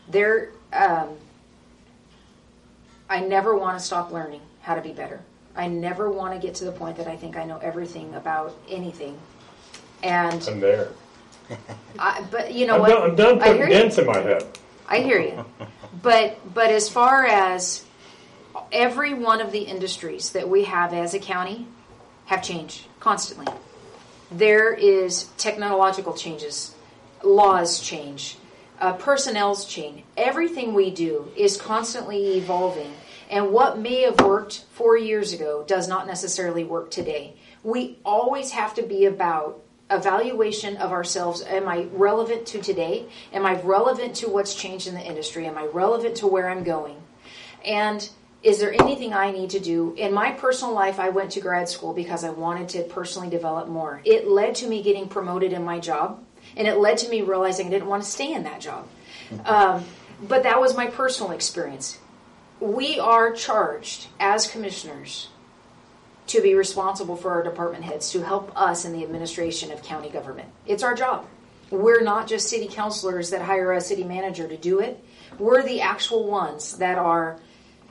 I never want to stop learning how to be better. I never want to get to the point that I think I know everything about anything. And I'm there. But you know what? I'm done putting dents in my head. I hear you. But as far as every one of the industries that we have as a county have changed constantly. There is technological changes, laws change, personnel's change. Everything we do is constantly evolving. And what may have worked 4 years ago does not necessarily work today. We always have to be about evaluation of ourselves. Am I relevant to today? Am I relevant to what's changed in the industry? Am I relevant to where I'm going? And is there anything I need to do? In my personal life, I went to grad school because I wanted to personally develop more. It led to me getting promoted in my job, and it led to me realizing I didn't want to stay in that job. But that was my personal experience. We are charged as commissioners to be responsible for our department heads, to help us in the administration of county government. It's our job. We're not just city councilors that hire a city manager to do it. We're the actual ones that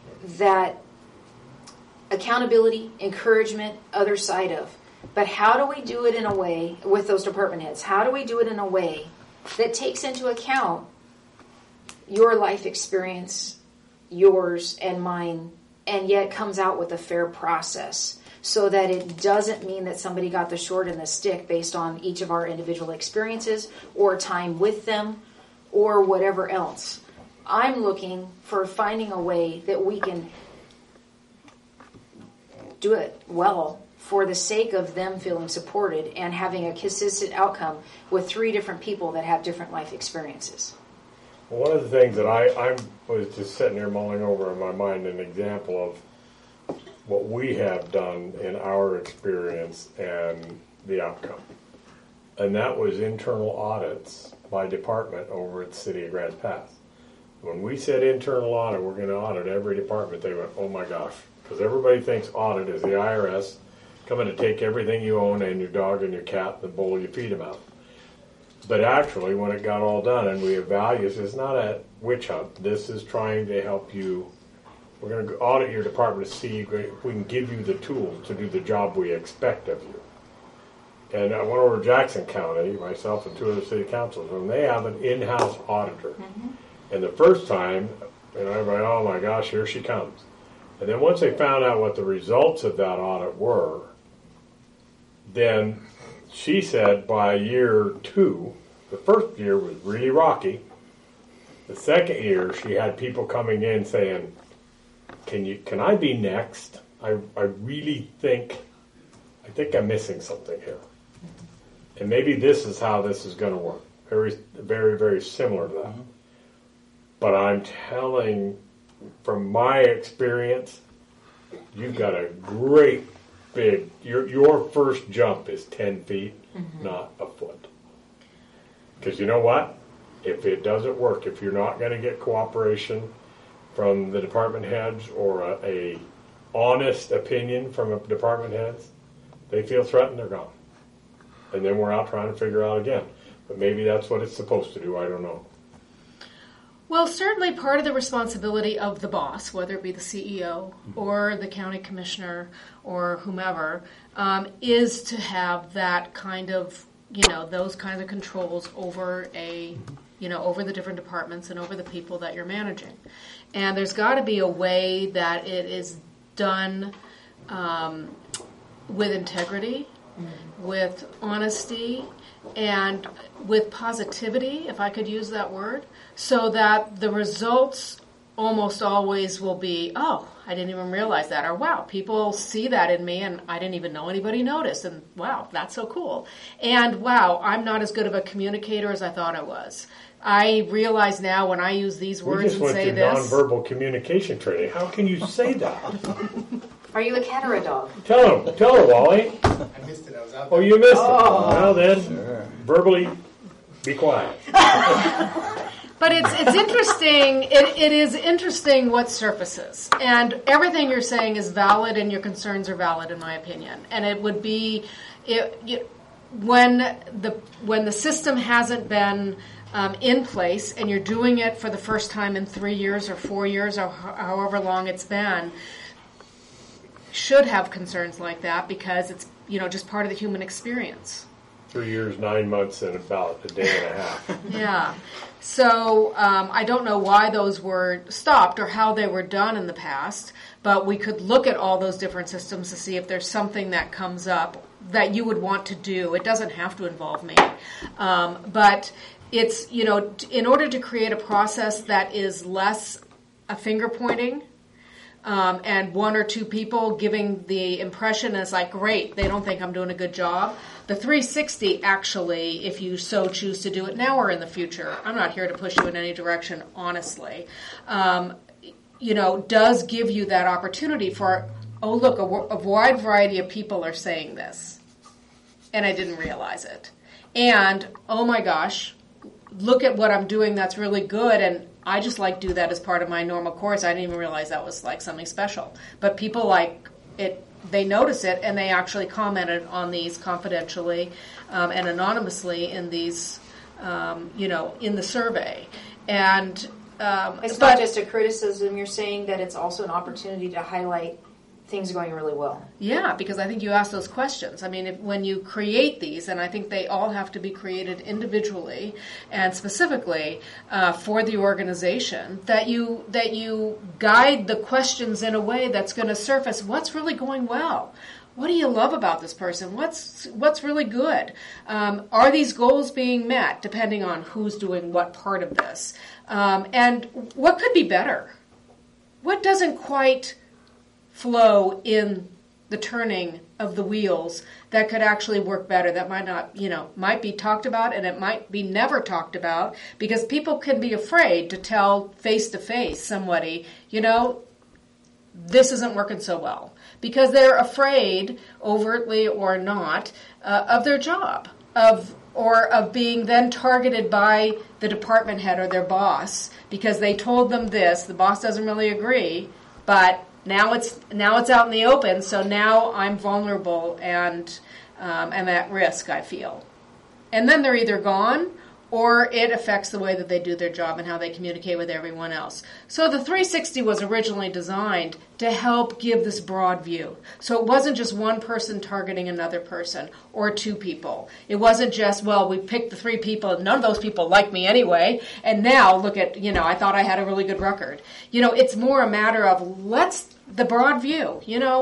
accountability, encouragement, other side of. But how do we do it in a way with those department heads? How do we do it in a way that takes into account your life experience, yours and mine, and yet comes out with a fair process so that it doesn't mean that somebody got the short and the stick based on each of our individual experiences or time with them or whatever else. I'm looking for finding a way that we can do it well for the sake of them feeling supported and having a consistent outcome with 3 different people that have different life experiences. Well, one of the things that I was just sitting there mulling over in my mind, an example of what we have done in our experience and the outcome. And that was internal audits by department over at the City of Grants Pass. When we said internal audit, we're going to audit every department, they went, oh my gosh. Because everybody thinks audit is the IRS coming to take everything you own and your dog and your cat and the bowl you feed them out. But actually, when it got all done and we evaluated, it's not a witch hunt. This is trying to help you. We're going to audit your department to see if we can give you the tools to do the job we expect of you. And I went over to Jackson County, myself and 2 other city councils, and they have an in-house auditor. Mm-hmm. And the first time, everybody, oh my gosh, here she comes. And then once they found out what the results of that audit were, then she said by year 2, the first year was really rocky. The second year, she had people coming in saying, can I be next? I really think I'm missing something here. And maybe this is how this is going to work. Very, very, very similar to that. Mm-hmm. But I'm telling, from my experience, you've got a great big, your first jump is 10 feet, mm-hmm. not a foot. Because you know what? If it doesn't work, if you're not going to get cooperation from the department heads or a honest opinion from a department heads, they feel threatened, they're gone. And then we're out trying to figure out again. But maybe that's what it's supposed to do, I don't know. Well, certainly part of the responsibility of the boss, whether it be the CEO or the county commissioner or whomever, is to have that kind of, those kinds of controls over over the different departments and over the people that you're managing. And there's got to be a way that it is done with integrity, with honesty, and with positivity, if I could use that word, so that the results almost always will be, oh, I didn't even realize that, or wow, people see that in me and I didn't even know anybody noticed, and wow, that's so cool. And wow, I'm not as good of a communicator as I thought I was. I realize now when I use these words and say this. We just went through nonverbal communication training. How can you say that? Are you a cat or a dog? Tell her, Wally. I missed it. I was out there. Oh, you missed it. Well then, verbally, be quiet. But it's interesting. It is interesting what surfaces, and everything you're saying is valid, and your concerns are valid, in my opinion. And it would be when the system hasn't been in place, and you're doing it for the first time in 3 years or 4 years or however long it's been. Should have concerns like that because it's just part of the human experience. 3 years, 9 months, and about a day and a half. Yeah. So I don't know why those were stopped or how they were done in the past, but we could look at all those different systems to see if there's something that comes up that you would want to do. It doesn't have to involve me. But it's, in order to create a process that is less a finger pointing, and 1 or 2 people giving the impression as like, great, they don't think I'm doing a good job. The 360, actually, if you so choose to do it now or in the future, I'm not here to push you in any direction, honestly, does give you that opportunity for, oh, look, a wide variety of people are saying this, and I didn't realize it. And, oh my gosh, look at what I'm doing that's really good, and I just do that as part of my normal course. I didn't even realize that was something special. But people like it they notice it, and they actually commented on these confidentially and anonymously in these, in the survey. And it's not just a criticism. You're saying that it's also an opportunity to highlight things going really well. Yeah, because I think you ask those questions. I mean, when you create these, and I think they all have to be created individually and specifically for the organization, that you guide the questions in a way that's going to surface what's really going well. What do you love about this person? What's really good? Are these goals being met, depending on who's doing what part of this? And what could be better? What doesn't quite flow in the turning of the wheels that could actually work better, that might not, might be talked about, and it might be never talked about, because people can be afraid to tell face-to-face somebody, this isn't working so well, because they're afraid, overtly or not, of their job, of being then targeted by the department head or their boss, because they told them this, the boss doesn't really agree, but now it's out in the open, so now I'm vulnerable and am at risk, I feel. And then they're either gone, or it affects the way that they do their job and how they communicate with everyone else. So the 360 was originally designed to help give this broad view. So it wasn't just one person targeting another person or two people. It wasn't just, we picked the three people and none of those people like me anyway, and now look at, I thought I had a really good record. It's more a matter of the broad view.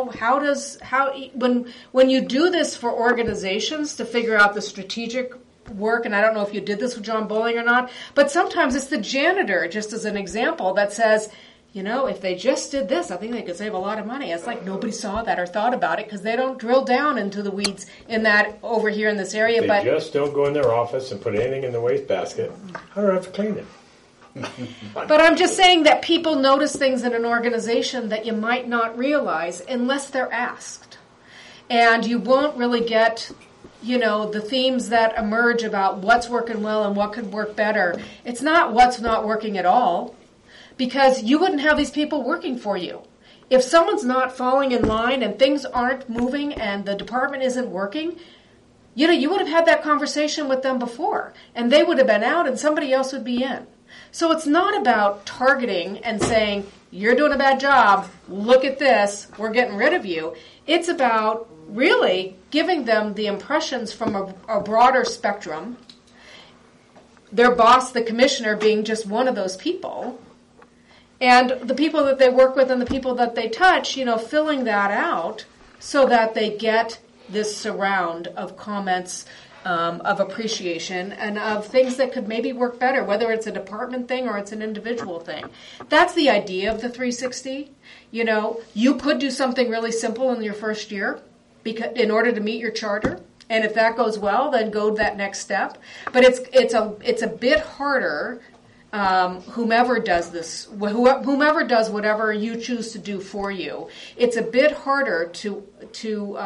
When you do this for organizations to figure out the strategic work, and I don't know if you did this with John Bowling or not, but sometimes it's the janitor, just as an example, that says, if they just did this, I think they could save a lot of money. It's like nobody saw that or thought about it because they don't drill down into the weeds in that over here in this area. They just don't go in their office and put anything in the wastebasket. I don't have to clean it. But I'm just saying that people notice things in an organization that you might not realize unless they're asked. And you won't really get the themes that emerge about what's working well and what could work better. It's not what's not working at all, because you wouldn't have these people working for you. If someone's not falling in line and things aren't moving and the department isn't working, you would have had that conversation with them before, and they would have been out and somebody else would be in. So it's not about targeting and saying, you're doing a bad job, look at this, we're getting rid of you. It's about really giving them the impressions from a broader spectrum, their boss, the commissioner, being just one of those people, and the people that they work with and the people that they touch, filling that out so that they get this surround of comments of appreciation and of things that could maybe work better, whether it's a department thing or it's an individual thing. That's the idea of the 360. You could do something really simple in your first year in order to meet your charter, and if that goes well, then go to that next step. But it's a bit harder. Whomever does this, whomever does whatever you choose to do for you, it's a bit harder to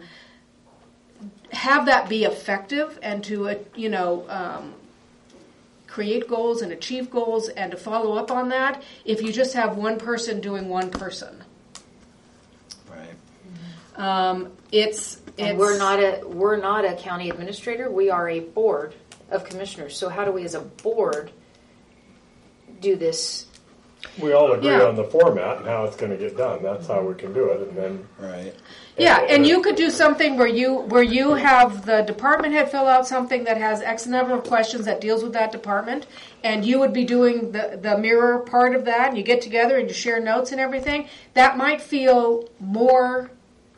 have that be effective and to create goals and achieve goals and to follow up on that if you just have one person doing one person. Right. And we're not a county administrator. We are a board of commissioners. So how do we as a board do this? We all agree on the format and how it's going to get done. That's how we can do it, and then right. Yeah, and you could do something where you have the department head fill out something that has X number of questions that deals with that department, and you would be doing the mirror part of that, and you get together and you share notes and everything. That might feel more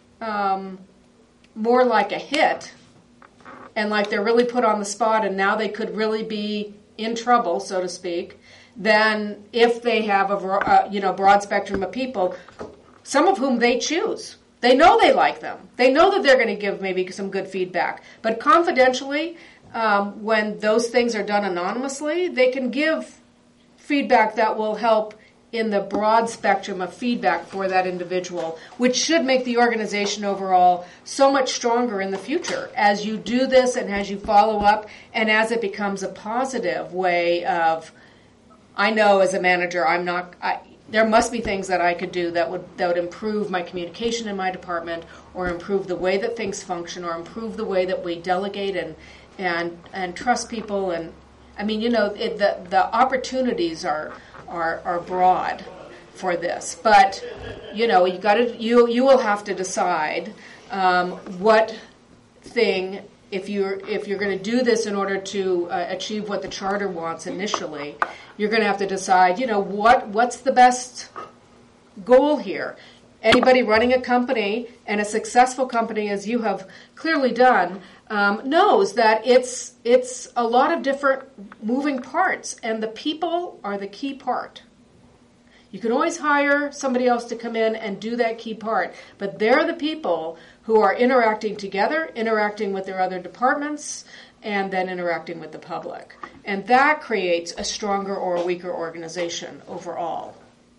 like a hit, and like they're really put on the spot, and now they could really be in trouble, so to speak, than if they have a broad spectrum of people, some of whom they choose. They know they like them. They know that they're going to give maybe some good feedback. But confidentially, when those things are done anonymously, they can give feedback that will help in the broad spectrum of feedback for that individual, which should make the organization overall so much stronger in the future as you do this and as you follow up and as it becomes a positive way of, I know as a manager, there must be things that I could do that would improve my communication in my department, or improve the way that things function, or improve the way that we delegate and trust people. And I mean, the opportunities are broad for this, but you will have to decide what thing. If you're going to do this in order to achieve what the charter wants initially, you're going to have to decide, what's the best goal here. Anybody running a company, and a successful company, as you have clearly done, knows that it's a lot of different moving parts, and the people are the key part. You can always hire somebody else to come in and do that key part, but they're the people who are interacting together, interacting with their other departments, and then interacting with the public. And that creates a stronger or a weaker organization overall.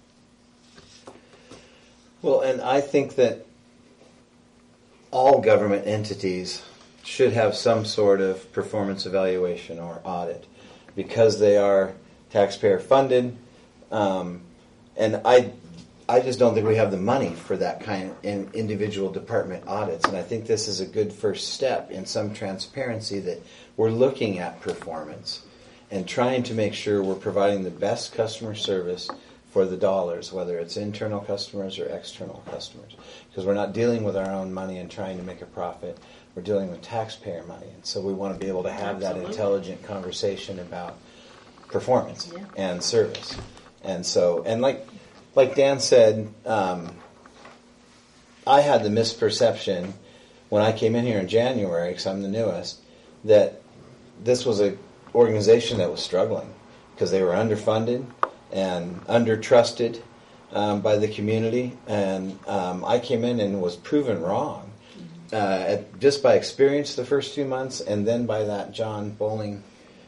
Well, and I think that all government entities should have some sort of performance evaluation or audit, because they are taxpayer funded. And I just don't think we have the money for that kind of individual department audits. And I think this is a good first step in some transparency, that we're looking at performance and trying to make sure we're providing the best customer service for the dollars, whether it's internal customers or external customers. Because we're not dealing with our own money and trying to make a profit. We're dealing with taxpayer money. And so we want to be able to have that intelligent conversation about performance and service. And so, and like Dan said, I had the misperception when I came in here in January, because I'm the newest, that this was an organization that was struggling because they were underfunded and undertrusted by the community. And I came in and was proven wrong just by experience the first few months, and then by that John Bowling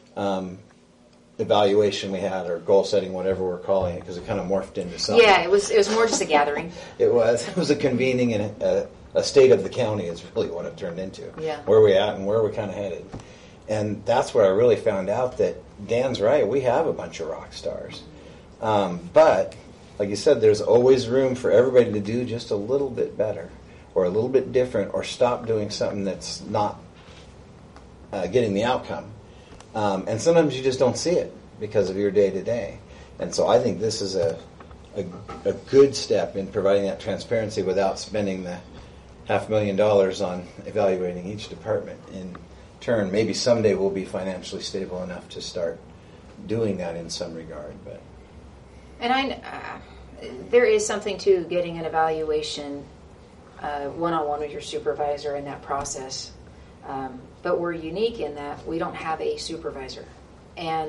evaluation we had, or goal setting, whatever we're calling it, because it kind of morphed into something. Yeah, it was more just a gathering. It was a convening and a state of the county is really what it turned into. Yeah. Where we at and where we're kind of headed. And that's where I really found out that Dan's right. We have a bunch of rock stars. But, like you said, there's always room for everybody to do just a little bit better, or a little bit different, or stop doing something that's not getting the outcome. And sometimes you just don't see it because of your day-to-day. And so I think this is a good step in providing that transparency without spending the $500,000 on evaluating each department in turn. Maybe someday we'll be financially stable enough to start doing that in some regard. But And there is something to getting an evaluation one-on-one with your supervisor in that process. But we're unique in that we don't have a supervisor. And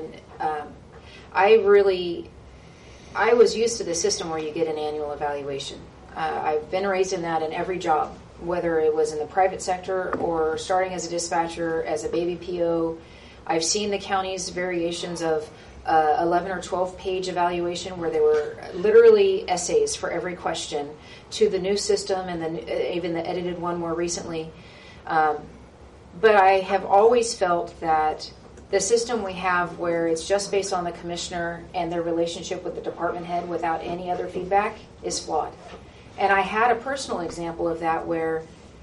I was used to the system where you get an annual evaluation. I've been raised in that in every job, whether it was in the private sector or starting as a dispatcher, as a baby PO. I've seen the county's variations of 11 or 12 page evaluation where they were literally essays for every question, to the new system, and then even the edited one more recently. But I have always felt that the system we have, where it's just based on the commissioner and their relationship with the department head without any other feedback, is flawed. And I had a personal example of that where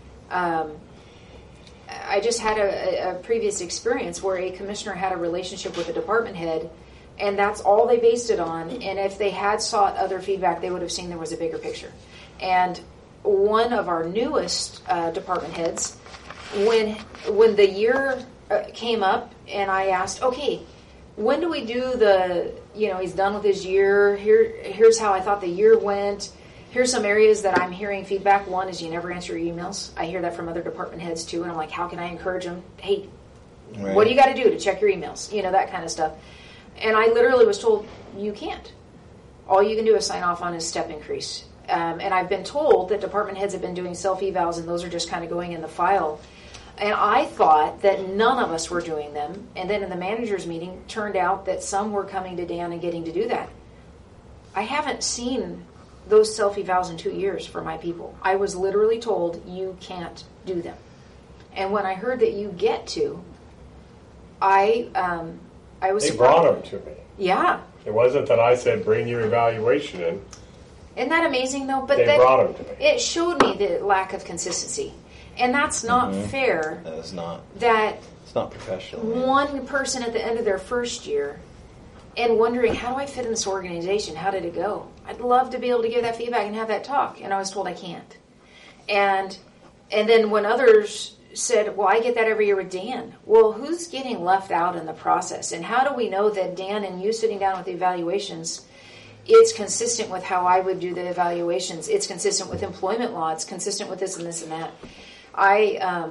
I just had a previous experience where a commissioner had a relationship with a department head, and that's all they based it on. And if they had sought other feedback, they would have seen there was a bigger picture. And one of our newest department heads, when the year came up and I asked, okay, when do we do he's done with his year, here's how I thought the year went, here's some areas that I'm hearing feedback. One is you never answer your emails. I hear that from other department heads too, and I'm like, how can I encourage them? Hey, right. What do you got to do to check your emails? That kind of stuff. And I literally was told, you can't. All you can do is sign off on his step increase. And I've been told that department heads have been doing self-evals, and those are just kind of going in the file. And I thought that none of us were doing them. And then in the manager's meeting, turned out that some were coming to Dan and getting to do that. I haven't seen those self-evals in 2 years for my people. I was literally told, you can't do them. And when I heard that you get to, I was They brought them to me. Yeah. It wasn't that I said bring your evaluation in. Isn't that amazing, though? But They brought them to me. It showed me the lack of consistency. And that's not fair. That is not. That It's not professional. one person at the end of their first year and wondering, how do I fit in this organization? How did it go? I'd love to be able to give that feedback and have that talk. And I was told I can't. And then when others said, well, I get that every year with Dan. Well, who's getting left out in the process? And how do we know that Dan and you sitting down with the evaluations, it's consistent with how I would do the evaluations. It's consistent with employment law. It's consistent with this and this and that. I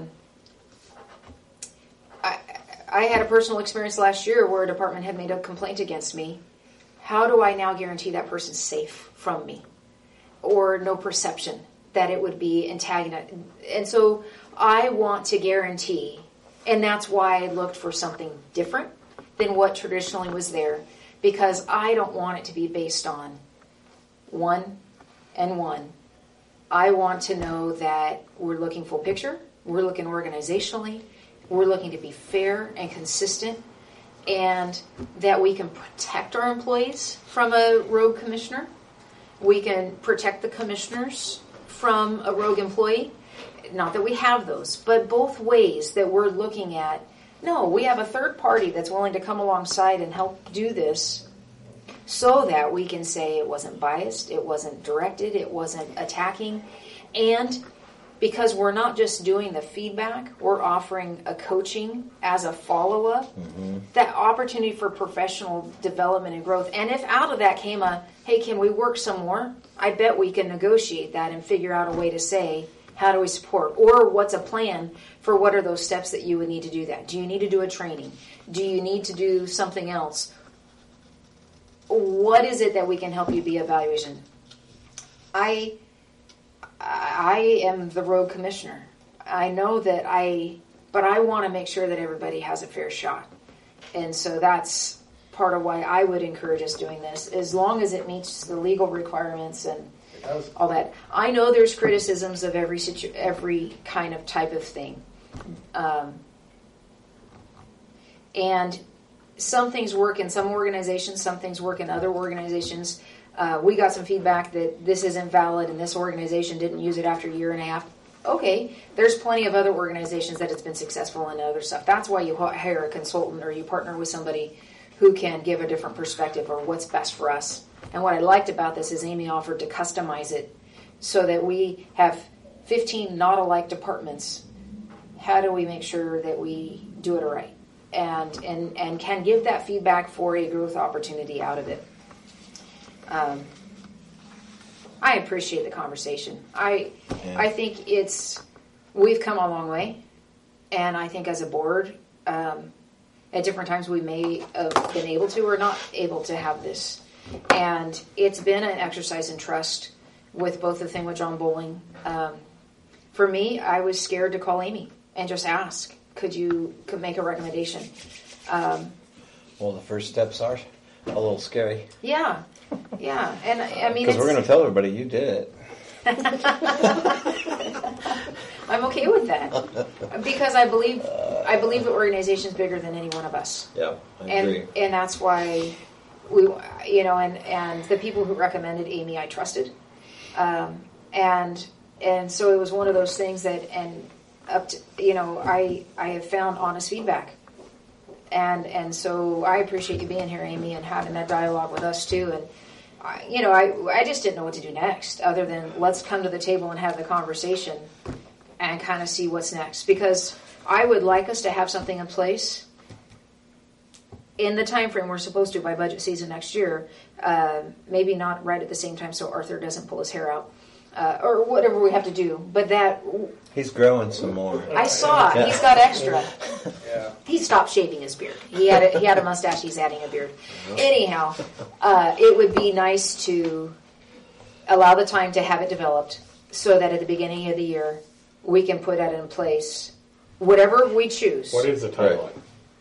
had a personal experience last year where a department had made a complaint against me. How do I now guarantee that person's safe from me? Or no perception that it would be antagonized. And so I want to guarantee, and that's why I looked for something different than what traditionally was there, because I don't want it to be based on one and one. I want to know that we're looking full picture, we're looking organizationally, we're looking to be fair and consistent, and that we can protect our employees from a rogue commissioner. We can protect the commissioners from a rogue employee. Not that we have those, but both ways that we're looking at, no, we have a third party that's willing to come alongside and help do this so that we can say it wasn't biased, it wasn't directed, it wasn't attacking. And because we're not just doing the feedback, we're offering a coaching as a follow-up, that opportunity for professional development and growth. And if out of that came a, hey, can we work some more? I bet we can negotiate that and figure out a way to say, how do we support? Or what's a plan for what are those steps that you would need to do that? Do you need to do a training? Do you need to do something else? What is it that we can help you be evaluation? I am the rogue commissioner. I know that but I want to make sure that everybody has a fair shot. And so that's part of why I would encourage us doing this, as long as it meets the legal requirements and all that. I know there's criticisms of every kind of type of thing. And some things work in some organizations, some things work in other organizations. We got some feedback that this isn't valid and this organization didn't use it after a year and a half. Okay, there's plenty of other organizations that it's been successful in other stuff. That's why you hire a consultant or you partner with somebody who can give a different perspective or what's best for us. And what I liked about this is Amy offered to customize it so that we have 15 not alike departments. How do we make sure that we do it right and can give that feedback for a growth opportunity out of it? I appreciate the conversation. I think we've come a long way, and I think as a board, at different times we may have been able to or not able to have this. And it's been an exercise in trust with both the thing with John Bowling. For me, I was scared to call Amy and just ask, could make a recommendation? Well, the first steps are a little scary. Yeah. And I mean, because we're going to tell everybody you did it. I'm okay with that because I believe the organization is bigger than any one of us. Yeah, I agree. And that's why we, and the people who recommended Amy, I trusted, and so it was one of those things that, and up to, I have found honest feedback, and so I appreciate you being here, Amy, and having that dialogue with us too, and. I just didn't know what to do next other than let's come to the table and have the conversation and kind of see what's next. Because I would like us to have something in place in the time frame we're supposed to by budget season next year. Maybe not right at the same time so Arthur doesn't pull his hair out or whatever we have to do. But that... He's growing some more. I saw it. Yeah. He's got extra. Yeah. He stopped shaving his beard. He had a mustache. He's adding a beard. Anyhow, it would be nice to allow the time to have it developed so that at the beginning of the year we can put that in place, whatever we choose. What is the timeline?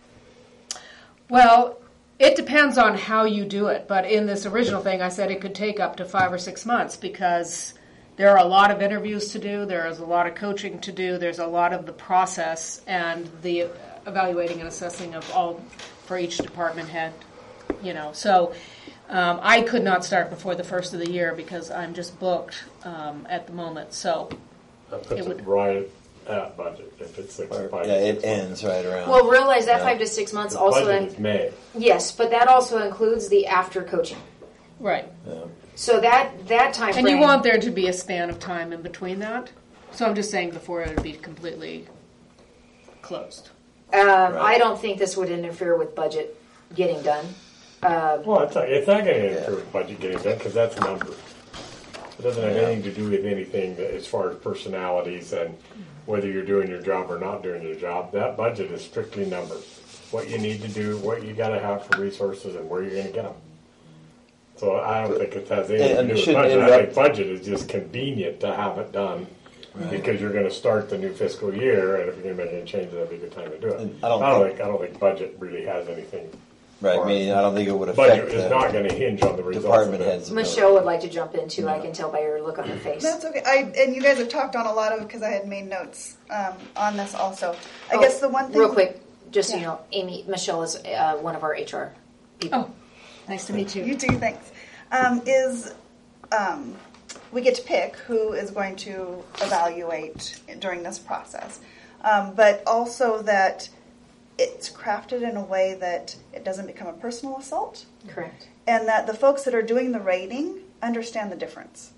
Well, it depends on how you do it. But in this original thing, I said it could take up to 5 or 6 months because there are a lot of interviews to do. There is a lot of coaching to do. There's a lot of the process and the evaluating and assessing of all for each department head. So I could not start before the first of the year because I'm just booked at the moment. So That puts it right at budget if it's 6 to 5. Yeah, it ends right around. Well, realize that 5 to 6 months The also. budget is May. Yes, but that also includes the after coaching. right. So that time And you frame- want there to be a span of time in between that. So I'm just saying before it would be completely closed. I don't think this would interfere with budget getting done. Well, it's not going to interfere with budget getting done because that's numbers. It doesn't have anything to do with anything that, as far as personalities and whether you're doing your job or not doing your job. That budget is strictly numbers. What you need to do, what you got to have for resources, and where you're going to get them. So I don't think it has anything And to do with shouldn't budget. I interrupt- think budget is just convenient to have it done because you're going to start the new fiscal year, and if you're going to make any changes, that'd be a good time to do it. And I don't think budget really has anything. Right, I mean, I don't think it would affect Budget is not going to hinge on the results. department of it. heads. Michelle would like to jump in too. I can tell by her look on her face. That's okay. And you guys have talked on a lot of it because I had made notes on this also. I Oh, guess the one thing. real quick, just so you Yeah. know, Michelle is one of our HR people. Oh, nice to meet you. You too, thanks. We get to pick who is going to evaluate during this process, but also that it's crafted in a way that it doesn't become a personal assault, Correct. and that the folks that are doing the rating understand the difference.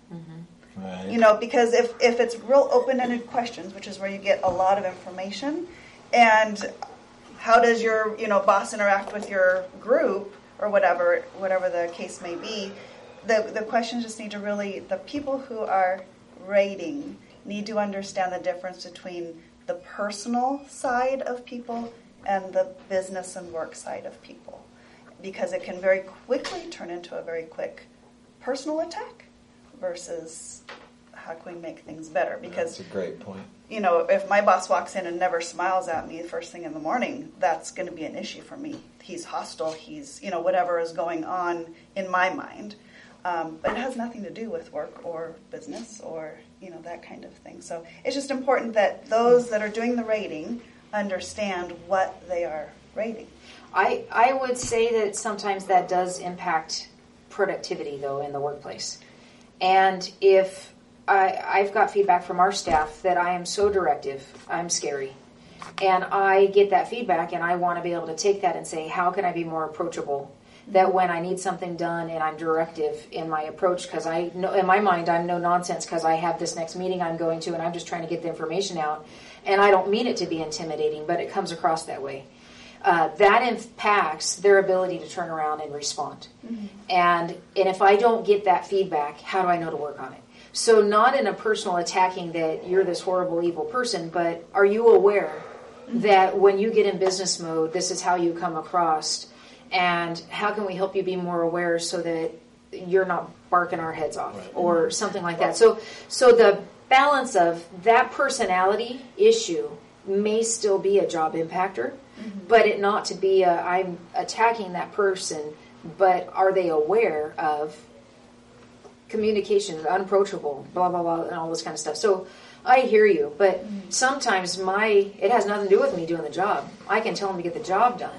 Right. You know, because if it's real open-ended questions, which is where you get a lot of information, and how does your boss interact with your group or whatever the case may be, the questions just need to really, the people who are rating need to understand the difference between the personal side of people and the business and work side of people, because it can very quickly turn into a very quick personal attack versus how can we make things better. Because That's a great point. if my boss walks in and never smiles at me first thing in the morning, that's going to be an issue for me. He's hostile. He's, whatever is going on in my mind. But it has nothing to do with work or business or, that kind of thing. So it's just important that those that are doing the rating understand what they are rating. I would say that sometimes that does impact productivity, though, in the workplace. And if I've got feedback from our staff that I am so directive, I'm scary. And I get that feedback, and I want to be able to take that and say, how can I be more approachable? That when I need something done and I'm directive in my approach, because I know in my mind I'm no nonsense because I have this next meeting I'm going to and I'm just trying to get the information out. And I don't mean it to be intimidating, but it comes across that way. That impacts their ability to turn around and respond. Mm-hmm. And if I don't get that feedback, how do I know to work on it? So not in a personal attacking that you're this horrible, evil person, but are you aware that when you get in business mode, this is how you come across, and how can we help you be more aware so that you're not barking our heads off or something like that. So the balance of that personality issue may still be a job impactor, but it not to be I'm attacking that person, but are they aware of communication, unapproachable, blah, blah, blah, and all this kind of stuff. So I hear you, but sometimes it has nothing to do with me doing the job. I can tell them to get the job done.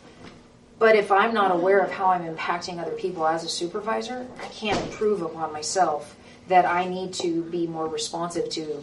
But if I'm not aware of how I'm impacting other people as a supervisor, I can't improve upon myself that I need to be more responsive to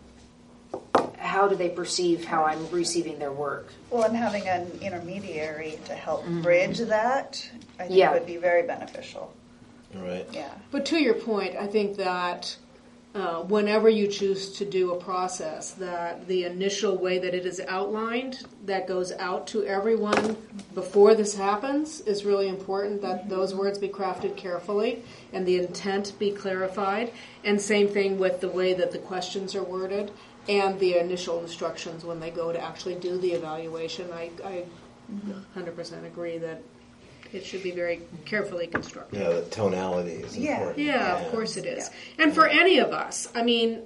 how do they perceive how I'm receiving their work. Well, and having an intermediary to help bridge that, I think would be very beneficial. Right. Yeah. But to your point, I think that whenever you choose to do a process, that the initial way that it is outlined, that goes out to everyone before this happens, is really important, that those words be crafted carefully and the intent be clarified. And same thing with the way that the questions are worded and the initial instructions when they go to actually do the evaluation. I 100% agree that it should be very carefully constructed. Yeah, the tonality is important. Yeah, of course it is. And for any of us, I mean,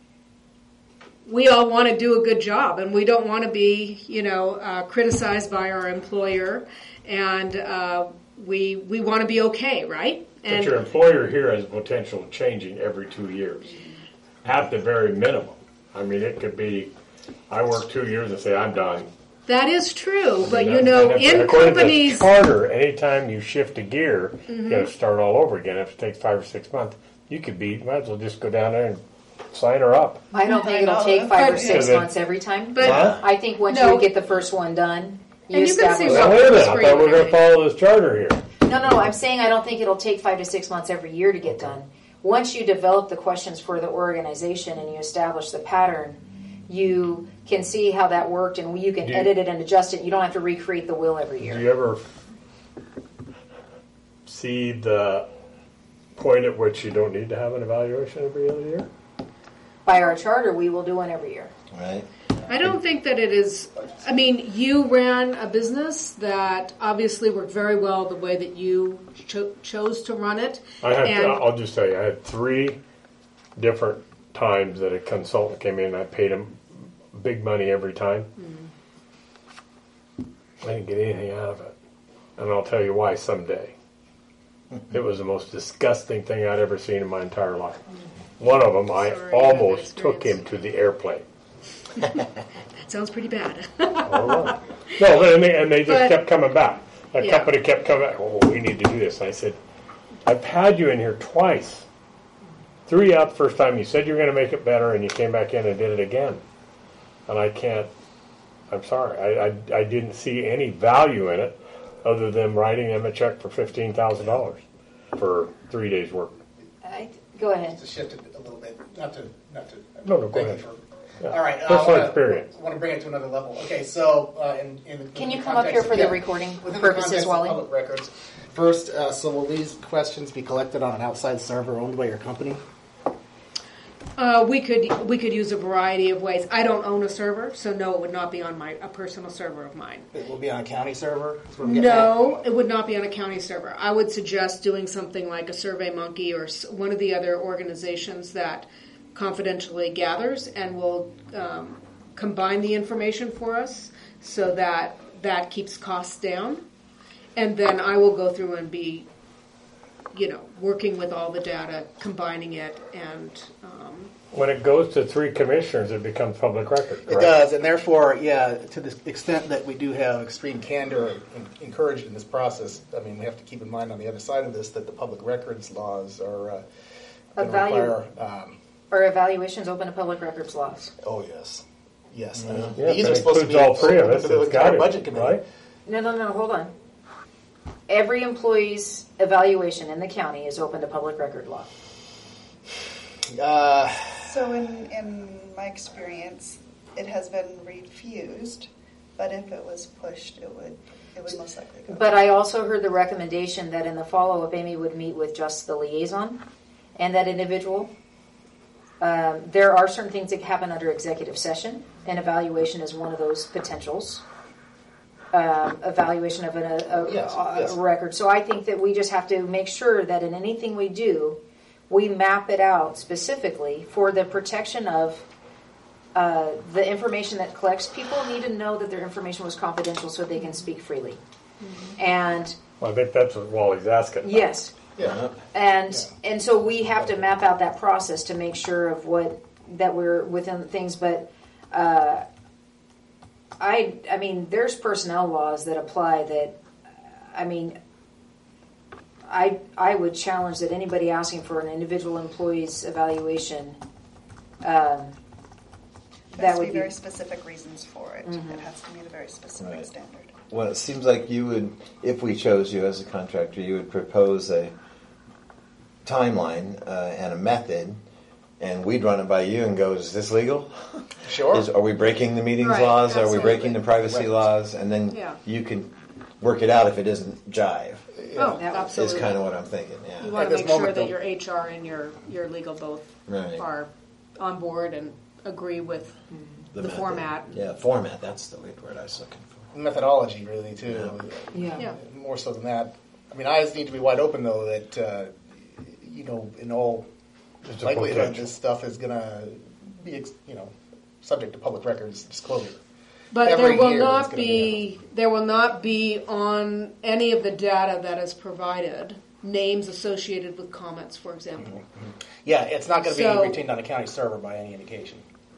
we all want to do a good job, and we don't want to be, criticized by our employer, and we want to be okay, right? But your employer here has potential of changing every 2 years, at the very minimum. I mean, it could be, I work 2 years and say, I'm done. That is true, but And you know, and in according companies, to charter, anytime you shift a gear, you got to start all over again. If it takes 5 or 6 months, you could might as well just go down there and sign her up. I don't think it'll know. take 5 or 6 But- months every time. But- I think once No. you get the first one done, And you can see establish. what- Now, wait a minute, I Screen thought we were going to recording. follow this charter here. No, I'm saying I don't think it'll take 5 to 6 months every year to get done. Once you develop the questions for the organization and you establish the pattern, you can see how that worked and you can Do- edit it and adjust it. You don't have to recreate the wheel every Do year. you ever see the point at which you don't need to have an evaluation every other year? By our charter, we will do one every year. Right? I don't think that it is. I mean, you ran a business that obviously worked very well the way that you chose to run it. I'll just tell you, I had 3 different times that a consultant came in and I paid him big money every time. I didn't get anything out of it. And I'll tell you why someday. It was the most disgusting thing I'd ever seen in my entire life. One of them, I Sorry, you had that almost took him experience. to the airplane. That sounds pretty bad. No, and they just But- kept coming back. That Yeah. company kept coming back. Oh, we need to do this. And I said, I've had you in here twice. 3 out the first time. You said you were going to make it better, and you came back in and did it again. And I can't. I'm sorry. I didn't see any value in it, other than writing them a check for $15,000 for 3 days' work. Go ahead. To shift it a little bit, not to. No, go thank you ahead. for- Yeah. All right. Personal experience. I want to bring it to another level. Okay, so Can you come up here for the recording within the purposes, context of Wally? public records. First, so will these questions be collected on an outside server owned by your company? We could use a variety of ways. I don't own a server, so no, it would not be on a personal server of mine. It will be on a county server? That's what I'm getting No, it would not be on a county server. I would suggest doing something like a SurveyMonkey or one of the other organizations that confidentially gathers and will combine the information for us so that that keeps costs down. And then I will go through and be, working with all the data, combining it, and When it goes to 3 commissioners, it becomes public record. It correct? does, and therefore, to the extent that we do have extreme candor encouraged in this process, I mean, we have to keep in mind on the other side of this that the public records laws are going to require. Our evaluations open to public records laws. Oh yes, yes. Yeah, These that are supposed to includes be all 3 of open us. to the It's got entire it, budget committee. right? No, hold on. Every employee's evaluation in the county is open to public record law. So in my experience, it has been refused, but if it was pushed, it would most likely go. But I also heard the recommendation that in the follow-up, Amy would meet with just the liaison and that individual. There are certain things that happen under executive session, and evaluation is one of those potentials. Evaluation of Yes. a record. So I think that we just have to make sure that in anything we do, we map it out specifically for the protection of the information that collects. People need to know that their information was confidential so they can speak freely. And Well, I think that's what Wally's asking. yes, Yeah. and so we have to map out that process to make sure of that we're within things. But I mean, there's personnel laws that apply. That I mean, I would challenge that anybody asking for an individual employee's evaluation. There That has to would be be very specific reasons for it. It has to meet a very specific Right. standard. Well, it seems like you would, if we chose you as a contractor, you would propose a timeline and a method, and we'd run it by you and go, is this legal? Sure. Are we breaking the meetings Right, laws? Are we absolutely. breaking the privacy Right. laws? And then Yeah. you can work it out if it doesn't jive, oh, That is absolutely. kind of what I'm thinking, You yeah. want At to this make sure moment, that though- your HR and your legal both Right. are on board and agree with the method. format. Yeah, format, that's the word I was looking for. Methodology, really, too. Yeah. More so than that. I mean, eyes need to be wide open, though, that, in all It's a likelihood, potential. this stuff is going to be, subject to public records disclosure. But Every there will year not it's gonna be on any of the data that is provided names associated with comments, for example. Yeah, it's not going to So- be retained on a county server by any indication.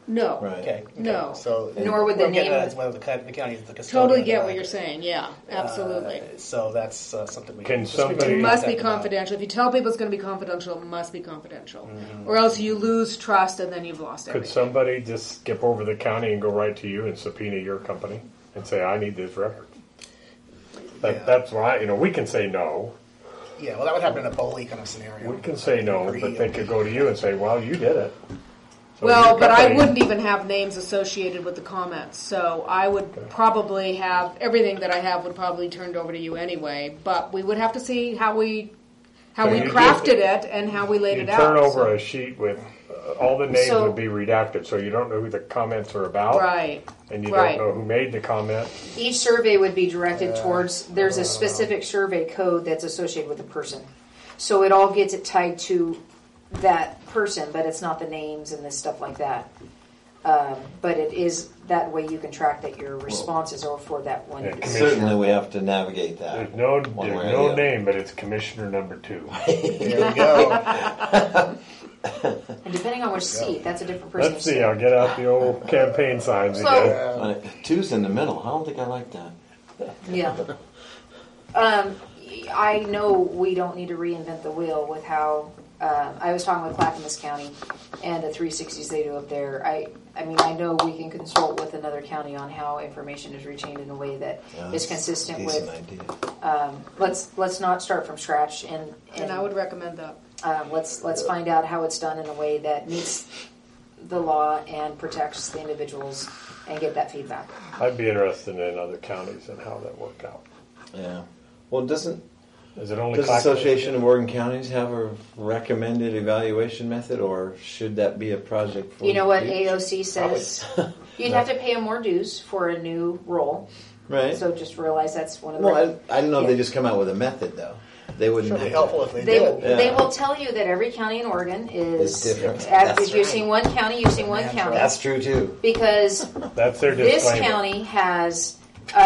No. Right. Okay. No. So Nor would the we're getting name- at is whether the county is the custodian. Totally of the get what record. you're saying. Yeah, absolutely. So that's something we Can just we somebody- It must be contact about. confidential. If you tell people it's going to be confidential, it must be confidential. Mm-hmm. Or else you lose trust and then you've lost Could everything. somebody just skip over the county and go right to you and subpoena your company and say, I need this record? Yeah. That's why, we can say no. Yeah, well, that would happen in a bully kind of scenario. We can say no, but they could go to you and say, well, you did it. So Well, your but I company- wouldn't even have names associated with the comments. So I would probably have everything that I have would probably turned over to you anyway. But we would have to see how we So you crafted it and how we laid You it out. turn over So- a sheet with all the names So- would be redacted, so you don't know who the comments are about, Right. and you Right. don't know who made the comment. Each survey would be directed towards, there's a specific survey code that's associated with the person. So it all gets it tied to that person, but it's not the names and this stuff like that. But it is, that way you can track that your responses are for that one. Yeah, individual. Certainly, we have to navigate that. There's no, One way or there's the no other. name, but it's Commissioner number 2. There we go. And depending on which seat, that's a different person. Let's see, I'll get out the old campaign signs So- again. Two's in the middle. I don't think I like that. Yeah. I know we don't need to reinvent the wheel with how, I was talking with Clackamas County and the 360s they do up there. I mean, I know we can consult with another county on how information is retained in a way that is consistent Decent with, idea. let's not start from scratch And I would recommend that. let's find out how it's done in a way that meets the law and protects the individuals and get that feedback. I'd be interested in other counties and how that worked out. Yeah. Well, doesn't Is it only does the Clackamas? Association of Oregon Counties have a recommended evaluation method, or should that be a project for You know what the future? AOC says? You'd have to pay them more dues for a new role. Right. So just realize that's one of the. Well, I don't know if they Yeah. just come out with a method though. They wouldn't. It'd be helpful if they They, did. Yeah. they will tell you that every county in Oregon is It's different. If That's you've seen one county, you've seen one county. That's true too. Because That's their this disclaimer. county has a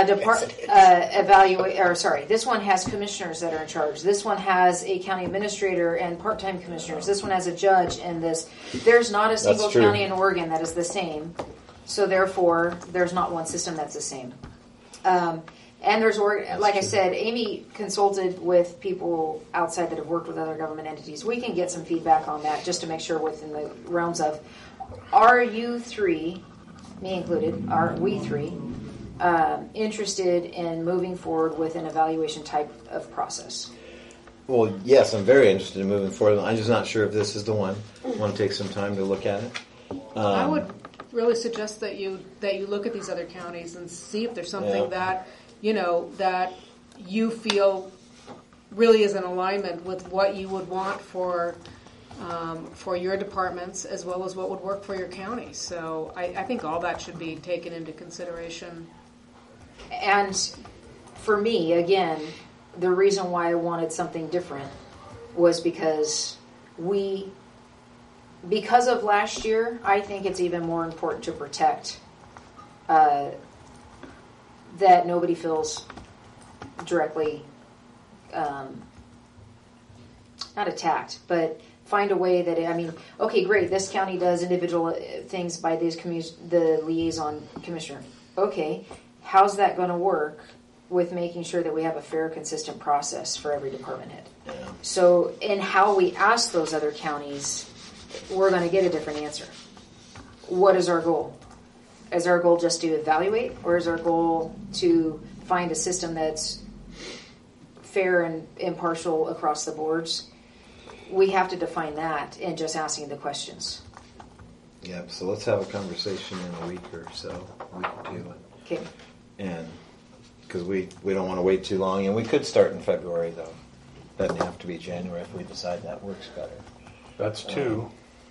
this one has commissioners that are in charge. This one has a county administrator and part-time commissioners. This one has a judge, and there's not a single true. county in Oregon that is the same. So therefore, there's not one system that's the same. And there's, like I said, Amy consulted with people outside that have worked with other government entities. We can get some feedback on that just to make sure within the realms of, are you three, me included, are we three, interested in moving forward with an evaluation type of process? Well, yes, I'm very interested in moving forward. I'm just not sure if this is the one. I want to take some time to look at it. I would really suggest that you look at these other counties and see if there's something Yeah. that you feel really is in alignment with what you would want for your departments as well as what would work for your county. So I think all that should be taken into consideration. And for me, again, the reason why I wanted something different was because of last year, I think it's even more important to protect that nobody feels directly, not attacked, but find a way that, okay, great, this county does individual things by the liaison commissioner. Okay, how's that going to work with making sure that we have a fair, consistent process for every department head? Yeah. So in how we ask those other counties, we're going to get a different answer. What is our goal? Is our goal just to evaluate, or is our goal to find a system that's fair and impartial across the boards? We have to define that in just asking the questions. Yep. So let's have a conversation in a week or so, a week or two, Okay. and because we don't want to wait too long, and we could start in February though. Doesn't have to be January if we decide that works better. That's 2.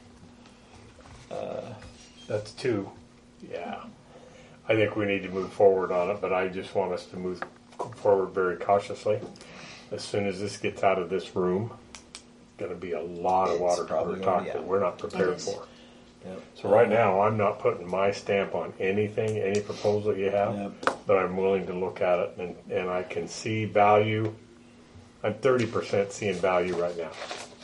That's 2. Yeah. I think we need to move forward on it, but I just want us to move forward very cautiously. As soon as this gets out of this room, going to be a lot of It's water probably under gonna talk be that out. we're not prepared It is. for. Yep. So right now, I'm not putting my stamp on anything, any proposal you have, Yep. but I'm willing to look at it, and I can see value. I'm 30% seeing value right now.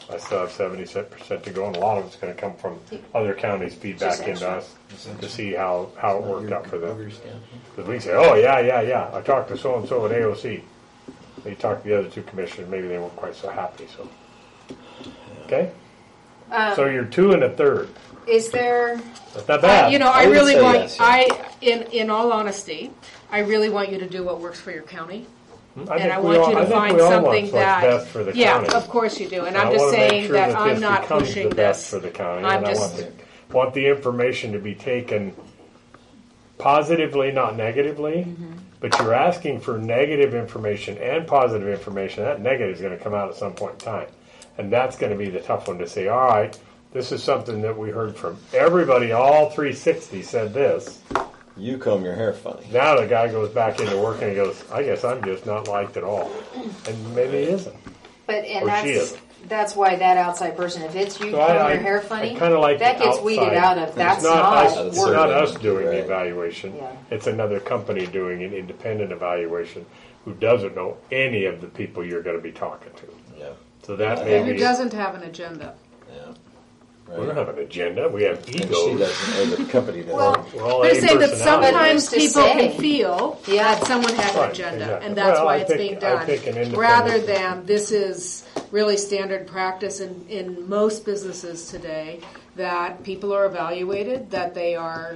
I still have 70% to go, and a lot of it's going to come from other counties' feedback Just into us to see how it worked out for them. Ogre stamp. Because we say, oh, yeah, I talked to so-and-so at AOC. They talked to the other two commissioners. Maybe they weren't quite so happy. So, okay. So you're 2 1/3. Is there? That's not bad. I would really say want, yes, in all honesty, I really want you to do what works for your county. I And I think we want you all- to I think find we all want something what's that, best for the yeah, county. of course you do. And I I'm just wanna make saying sure that this I'm not becomes pushing the best this. for the county. I'm And just, I want the information to be taken positively, not negatively. Mm-hmm. But you're asking for negative information and positive information. That negative is going to come out at some point in time. And that's going to be the tough one to say, all right, this is something that we heard from everybody, all 360 said this. You comb your hair funny. Now the guy goes back into work and he goes, I guess I'm just not liked at all. And maybe he isn't. But and Or she that's isn't. that's why that outside person, if it's you So combing I your hair funny, kind of like that the gets weeded outside. out of. That's It's not us, not it's work. not us doing the Right. evaluation. Yeah. It's another company doing an independent evaluation who doesn't know any of the people you're going to be talking to. Yeah. So that and may who be. doesn't have an agenda. Yeah. We don't have an agenda. We have And she egos. doesn't, or the company doesn't. Well, We're all I'm A saying that personality. sometimes Who's to people say? can feel Yeah. that someone has an Right, agenda, exactly. and that's Well, why I it's think- being I done. think an independent- Rather than this is really standard practice in most businesses today, that people are evaluated, that they are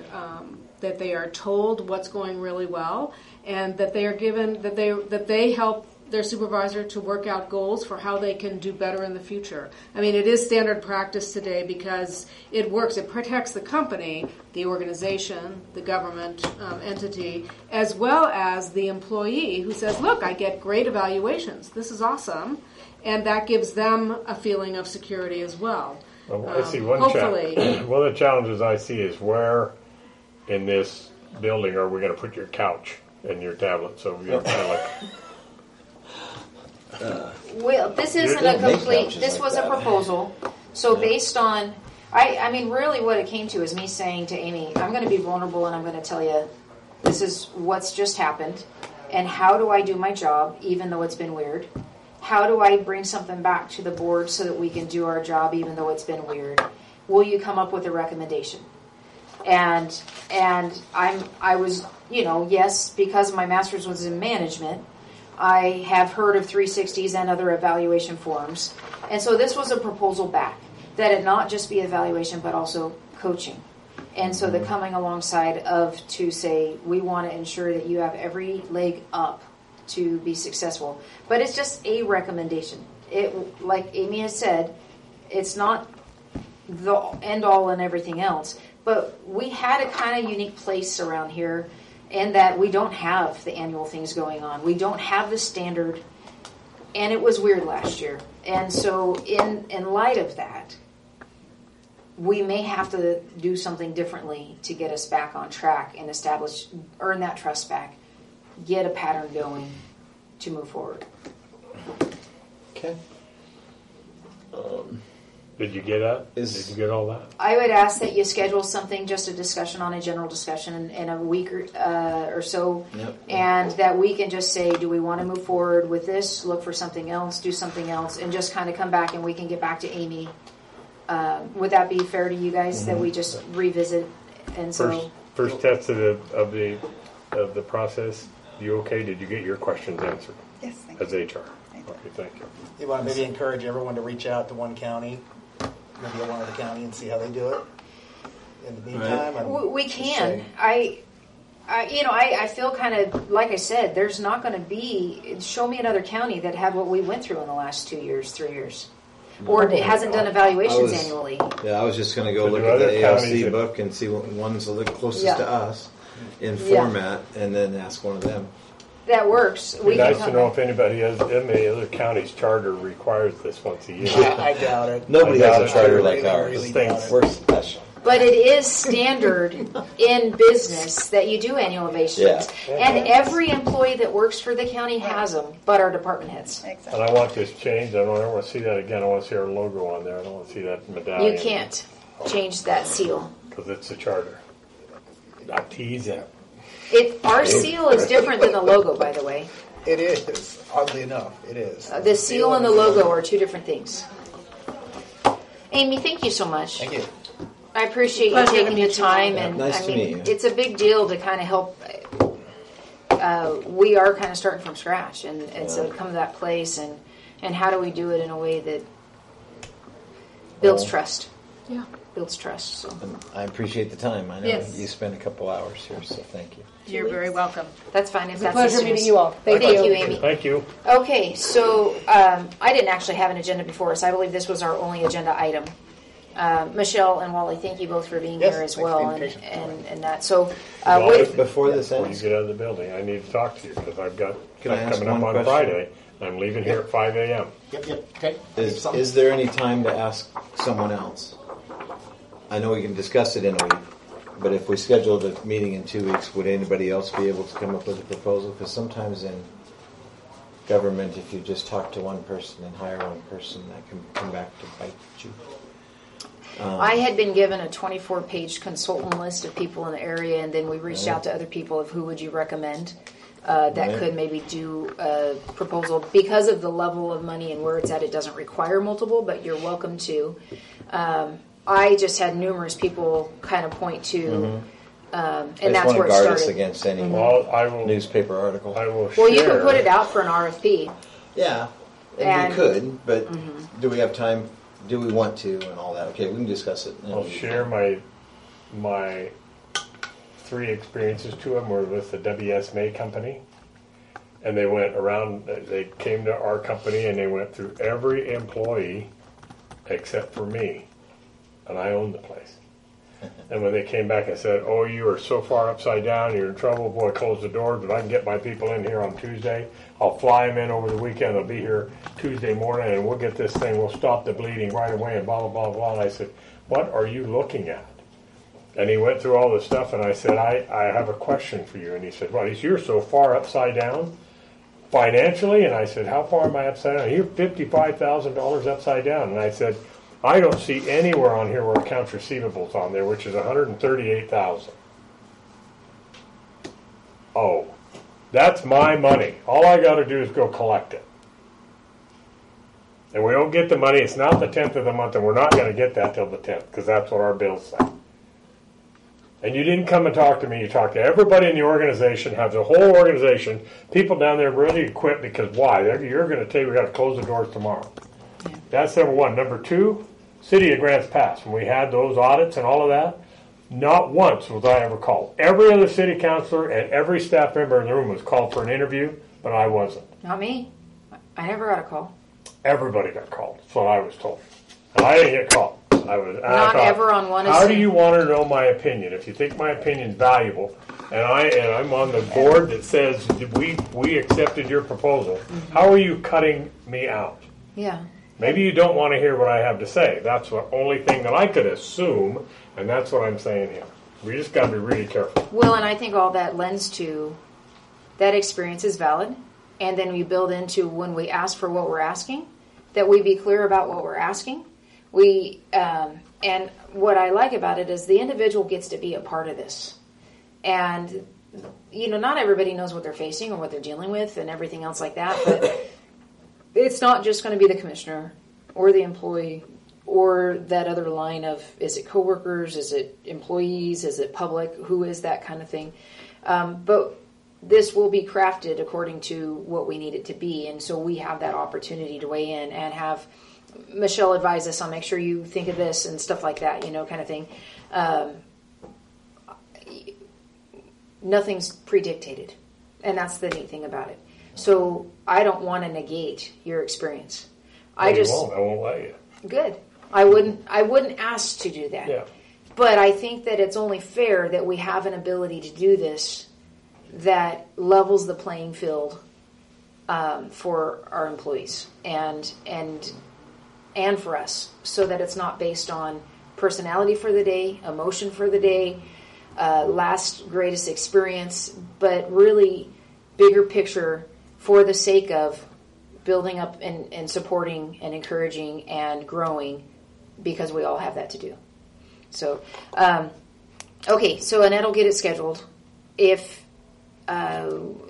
told what's going really well, and that they are given that they help their supervisor to work out goals for how they can do better in the future. I mean, it is standard practice today because it works. It protects the company, the organization, the government entity, as well as the employee who says, look, I get great evaluations. This is awesome. And that gives them a feeling of security as well. Well, I see one hopefully. one of the challenges I see is where in this building are we going to put your couch and your tablet? So you're kind of like, Well, this isn't You a don't make complete. couches This like was that. a proposal. So based on, I mean, really, what it came to is me saying to Amy, I'm going to be vulnerable and I'm going to tell you, this is what's just happened, and how do I do my job, even though it's been weird. How do I bring something back to the board so that we can do our job, even though it's been weird? Will you come up with a recommendation? And I was, yes, because my master's was in management, I have heard of 360s and other evaluation forums. And so this was a proposal back, that it not just be evaluation, but also coaching. And so the coming alongside of to say, we want to ensure that you have every leg up to be successful. But it's just a recommendation. It, like Amy has said, it's not the end all and everything else. But we had a kind of unique place around here in that we don't have the annual things going on. We don't have the standard, and it was weird last year. And so in light of that, we may have to do something differently to get us back on track and earn that trust back, get a pattern going to move forward. Okay. did you get that? Did you get all that? I would ask that you schedule something, just a discussion on a general discussion in a week or so, Yep. and that we can just say, do we want to move forward with this, look for something else, do something else, and just kind of come back and we can get back to Amy. Would that be fair to you guys, that we just revisit? And so, First test of the process. You okay? Did you get your questions answered Yes, thank as you. HR? Okay, thank you. You want to maybe encourage everyone to reach out to one county, maybe one other county, and see how they do it. In the meantime, and we just can. say- I feel kind of, like I said, there's not going to be, show me another county that had what we went through in the last 2 years, 3 years. Or it hasn't done evaluations I was- annually. Yeah, I was just going to go So look do at the other counties ALC that- book and see what one's the closest Yeah. to us in Yeah. format, and then ask one of them. That works. It'd We be can nice come to know back. if anybody has, any other county's charter requires this once a year. I doubt it. Nobody I has doubt a it. charter I like really, ours. really Thanks. doubt it. We're special. But it is standard in business that you do annual evaluations. Yeah. And every employee that works for the county has them, but our department heads. Exactly. And I want this changed. I don't ever want to see that again. I want to see our logo on there. I don't want to see that medallion. You can't change that seal. Because it's a charter. I tease it. Our seal is different than the logo, by the way. It is, oddly enough, it is. The seal and the logo are two different things. Amy, thank you so much. Thank you. I appreciate you Pleasure to taking the meet you. time, Yeah, and nice I to mean, meet you. it's a big deal to kind of help. We are kind of starting from scratch, and so to come to that place, and how do we do it in a way that builds Well, trust? Yeah. Builds trust. So And I appreciate the time. I know Yes. you spent a couple hours here, so thank you. You're very welcome. that's fine. If It's a that's pleasure as soon meeting as- you all. Thank Thank you. you, Amy. Thank you. Okay, so I didn't actually have an agenda before us. I believe this was our only agenda item. Michelle and Wally, thank you both for being Yes, here as thanks for the well, invitation. and that. So, Well, with, Before this Before you ends, get out of the building, I need to talk to you because I've got Can I stuff ask coming up one on question? Friday. I'm leaving here at 5 a.m. Yep. Okay. is there any time to ask someone else? I know we can discuss it in a week, but if we schedule the meeting in 2 weeks, would anybody else be able to come up with a proposal? Because sometimes in government, if you just talk to one person and hire one person, that can come back to bite you. I had been given a 24-page consultant list of people in the area, and then we reached out to other people of who would you recommend that Right. could maybe do a proposal. Because of the level of money and where it's at, it doesn't require multiple, but you're welcome to. I just had numerous people kind of point to, I and just that's want where to it guard us started. against any Well, I will. newspaper article. I will Well, share. you can put it out for an RFP. Yeah, and And- we could, but do we have time? Do we want to, and all that? Okay, we can discuss it. I'll share my 3 experiences. 2 of them were with the WS May company, and they went around. They came to our company and they went through every employee except for me, and I owned the place. And when they came back and said, "Oh, you are so far upside down, you're in trouble. Boy, close the doors. But I can get my people in here on Tuesday. I'll fly them in over the weekend. They'll be here Tuesday morning, and we'll get this thing. We'll stop the bleeding right away." And blah blah blah blah. And I said, "What are you looking at?" And he went through all the stuff, and I said, I have a question for you." And he said, "Well, you're so far upside down financially." And I said, "How far am I upside down?" "You're $55,000 upside down." And I said, "I don't see anywhere on here where accounts receivables on there, which is $138,000. Oh, that's my money. All I got to do is go collect it. And we don't get the money. It's not the 10th of the month, and we're not going to get that till the 10th because that's what our bills say." And you didn't come and talk to me. You talked to everybody in the organization, have the whole organization, people down there ready to quit because why? You're going to tell you we got to close the doors tomorrow. That's number 1. Number 2, City of Grants Pass. When we had those audits and all of that, not once was I ever called. Every other city councilor and every staff member in the room was called for an interview, but I wasn't. Not me. I never got a call. Everybody got called. That's what I was told. And I didn't get called. Not ever on one. How do you want to know my opinion? If you think my opinion's valuable, and I'm on the board that says we accepted your proposal, how are you cutting me out? Yeah. Maybe you don't want to hear what I have to say. That's the only thing that I could assume, and that's what I'm saying here. We just got to be really careful. Well, and I think all that lends to that experience is valid, and then we build into when we ask for what we're asking, that we be clear about what we're asking. We and what I like about it is the individual gets to be a part of this, and not everybody knows what they're facing or what they're dealing with and everything else like that, but it's not just going to be the commissioner or the employee or that other line of, is it coworkers, is it employees, is it public, who is that kind of thing. But this will be crafted according to what we need it to be, and so we have that opportunity to weigh in and have Michelle advise us on, make sure you think of this and stuff like that, kind of thing. Nothing's predictated, and that's the neat thing about it. So I don't want to negate your experience. I won't let you. Good. I wouldn't ask to do that. Yeah. But I think that it's only fair that we have an ability to do this that levels the playing field for our employees and for us, so that it's not based on personality for the day, emotion for the day, last greatest experience, but really bigger picture for the sake of building up and supporting and encouraging and growing, because we all have that to do. So, okay, so Annette will get it scheduled. If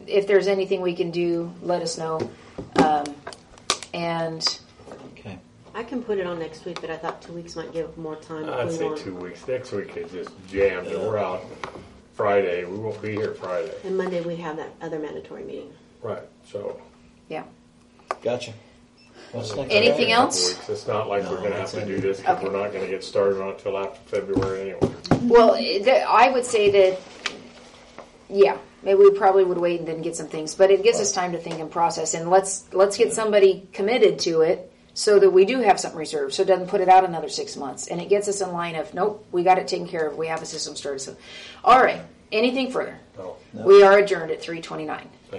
there's anything we can do, let us know. And Okay. I can put it on next week, but I thought 2 weeks might give more time. I'd if we say want. 2 weeks. Next week is just jammed, and we're out Friday. We won't be here Friday. And Monday we have that other mandatory meeting. Right. So. Yeah. Gotcha. What's next? Anything in a couple else? weeks. It's not like No, we're going to have that's to it. do this because Okay. we're not going to get started on it until after February anyway. Well, I would say that, yeah, maybe we probably would wait and then get some things, but it gives us time to think and process, and let's get somebody committed to it so that we do have something reserved, so it doesn't put it out another 6 months, and it gets us in line of, nope, we got it taken care of, we have a system started. So, all right, anything further? No. We are adjourned at 3:29.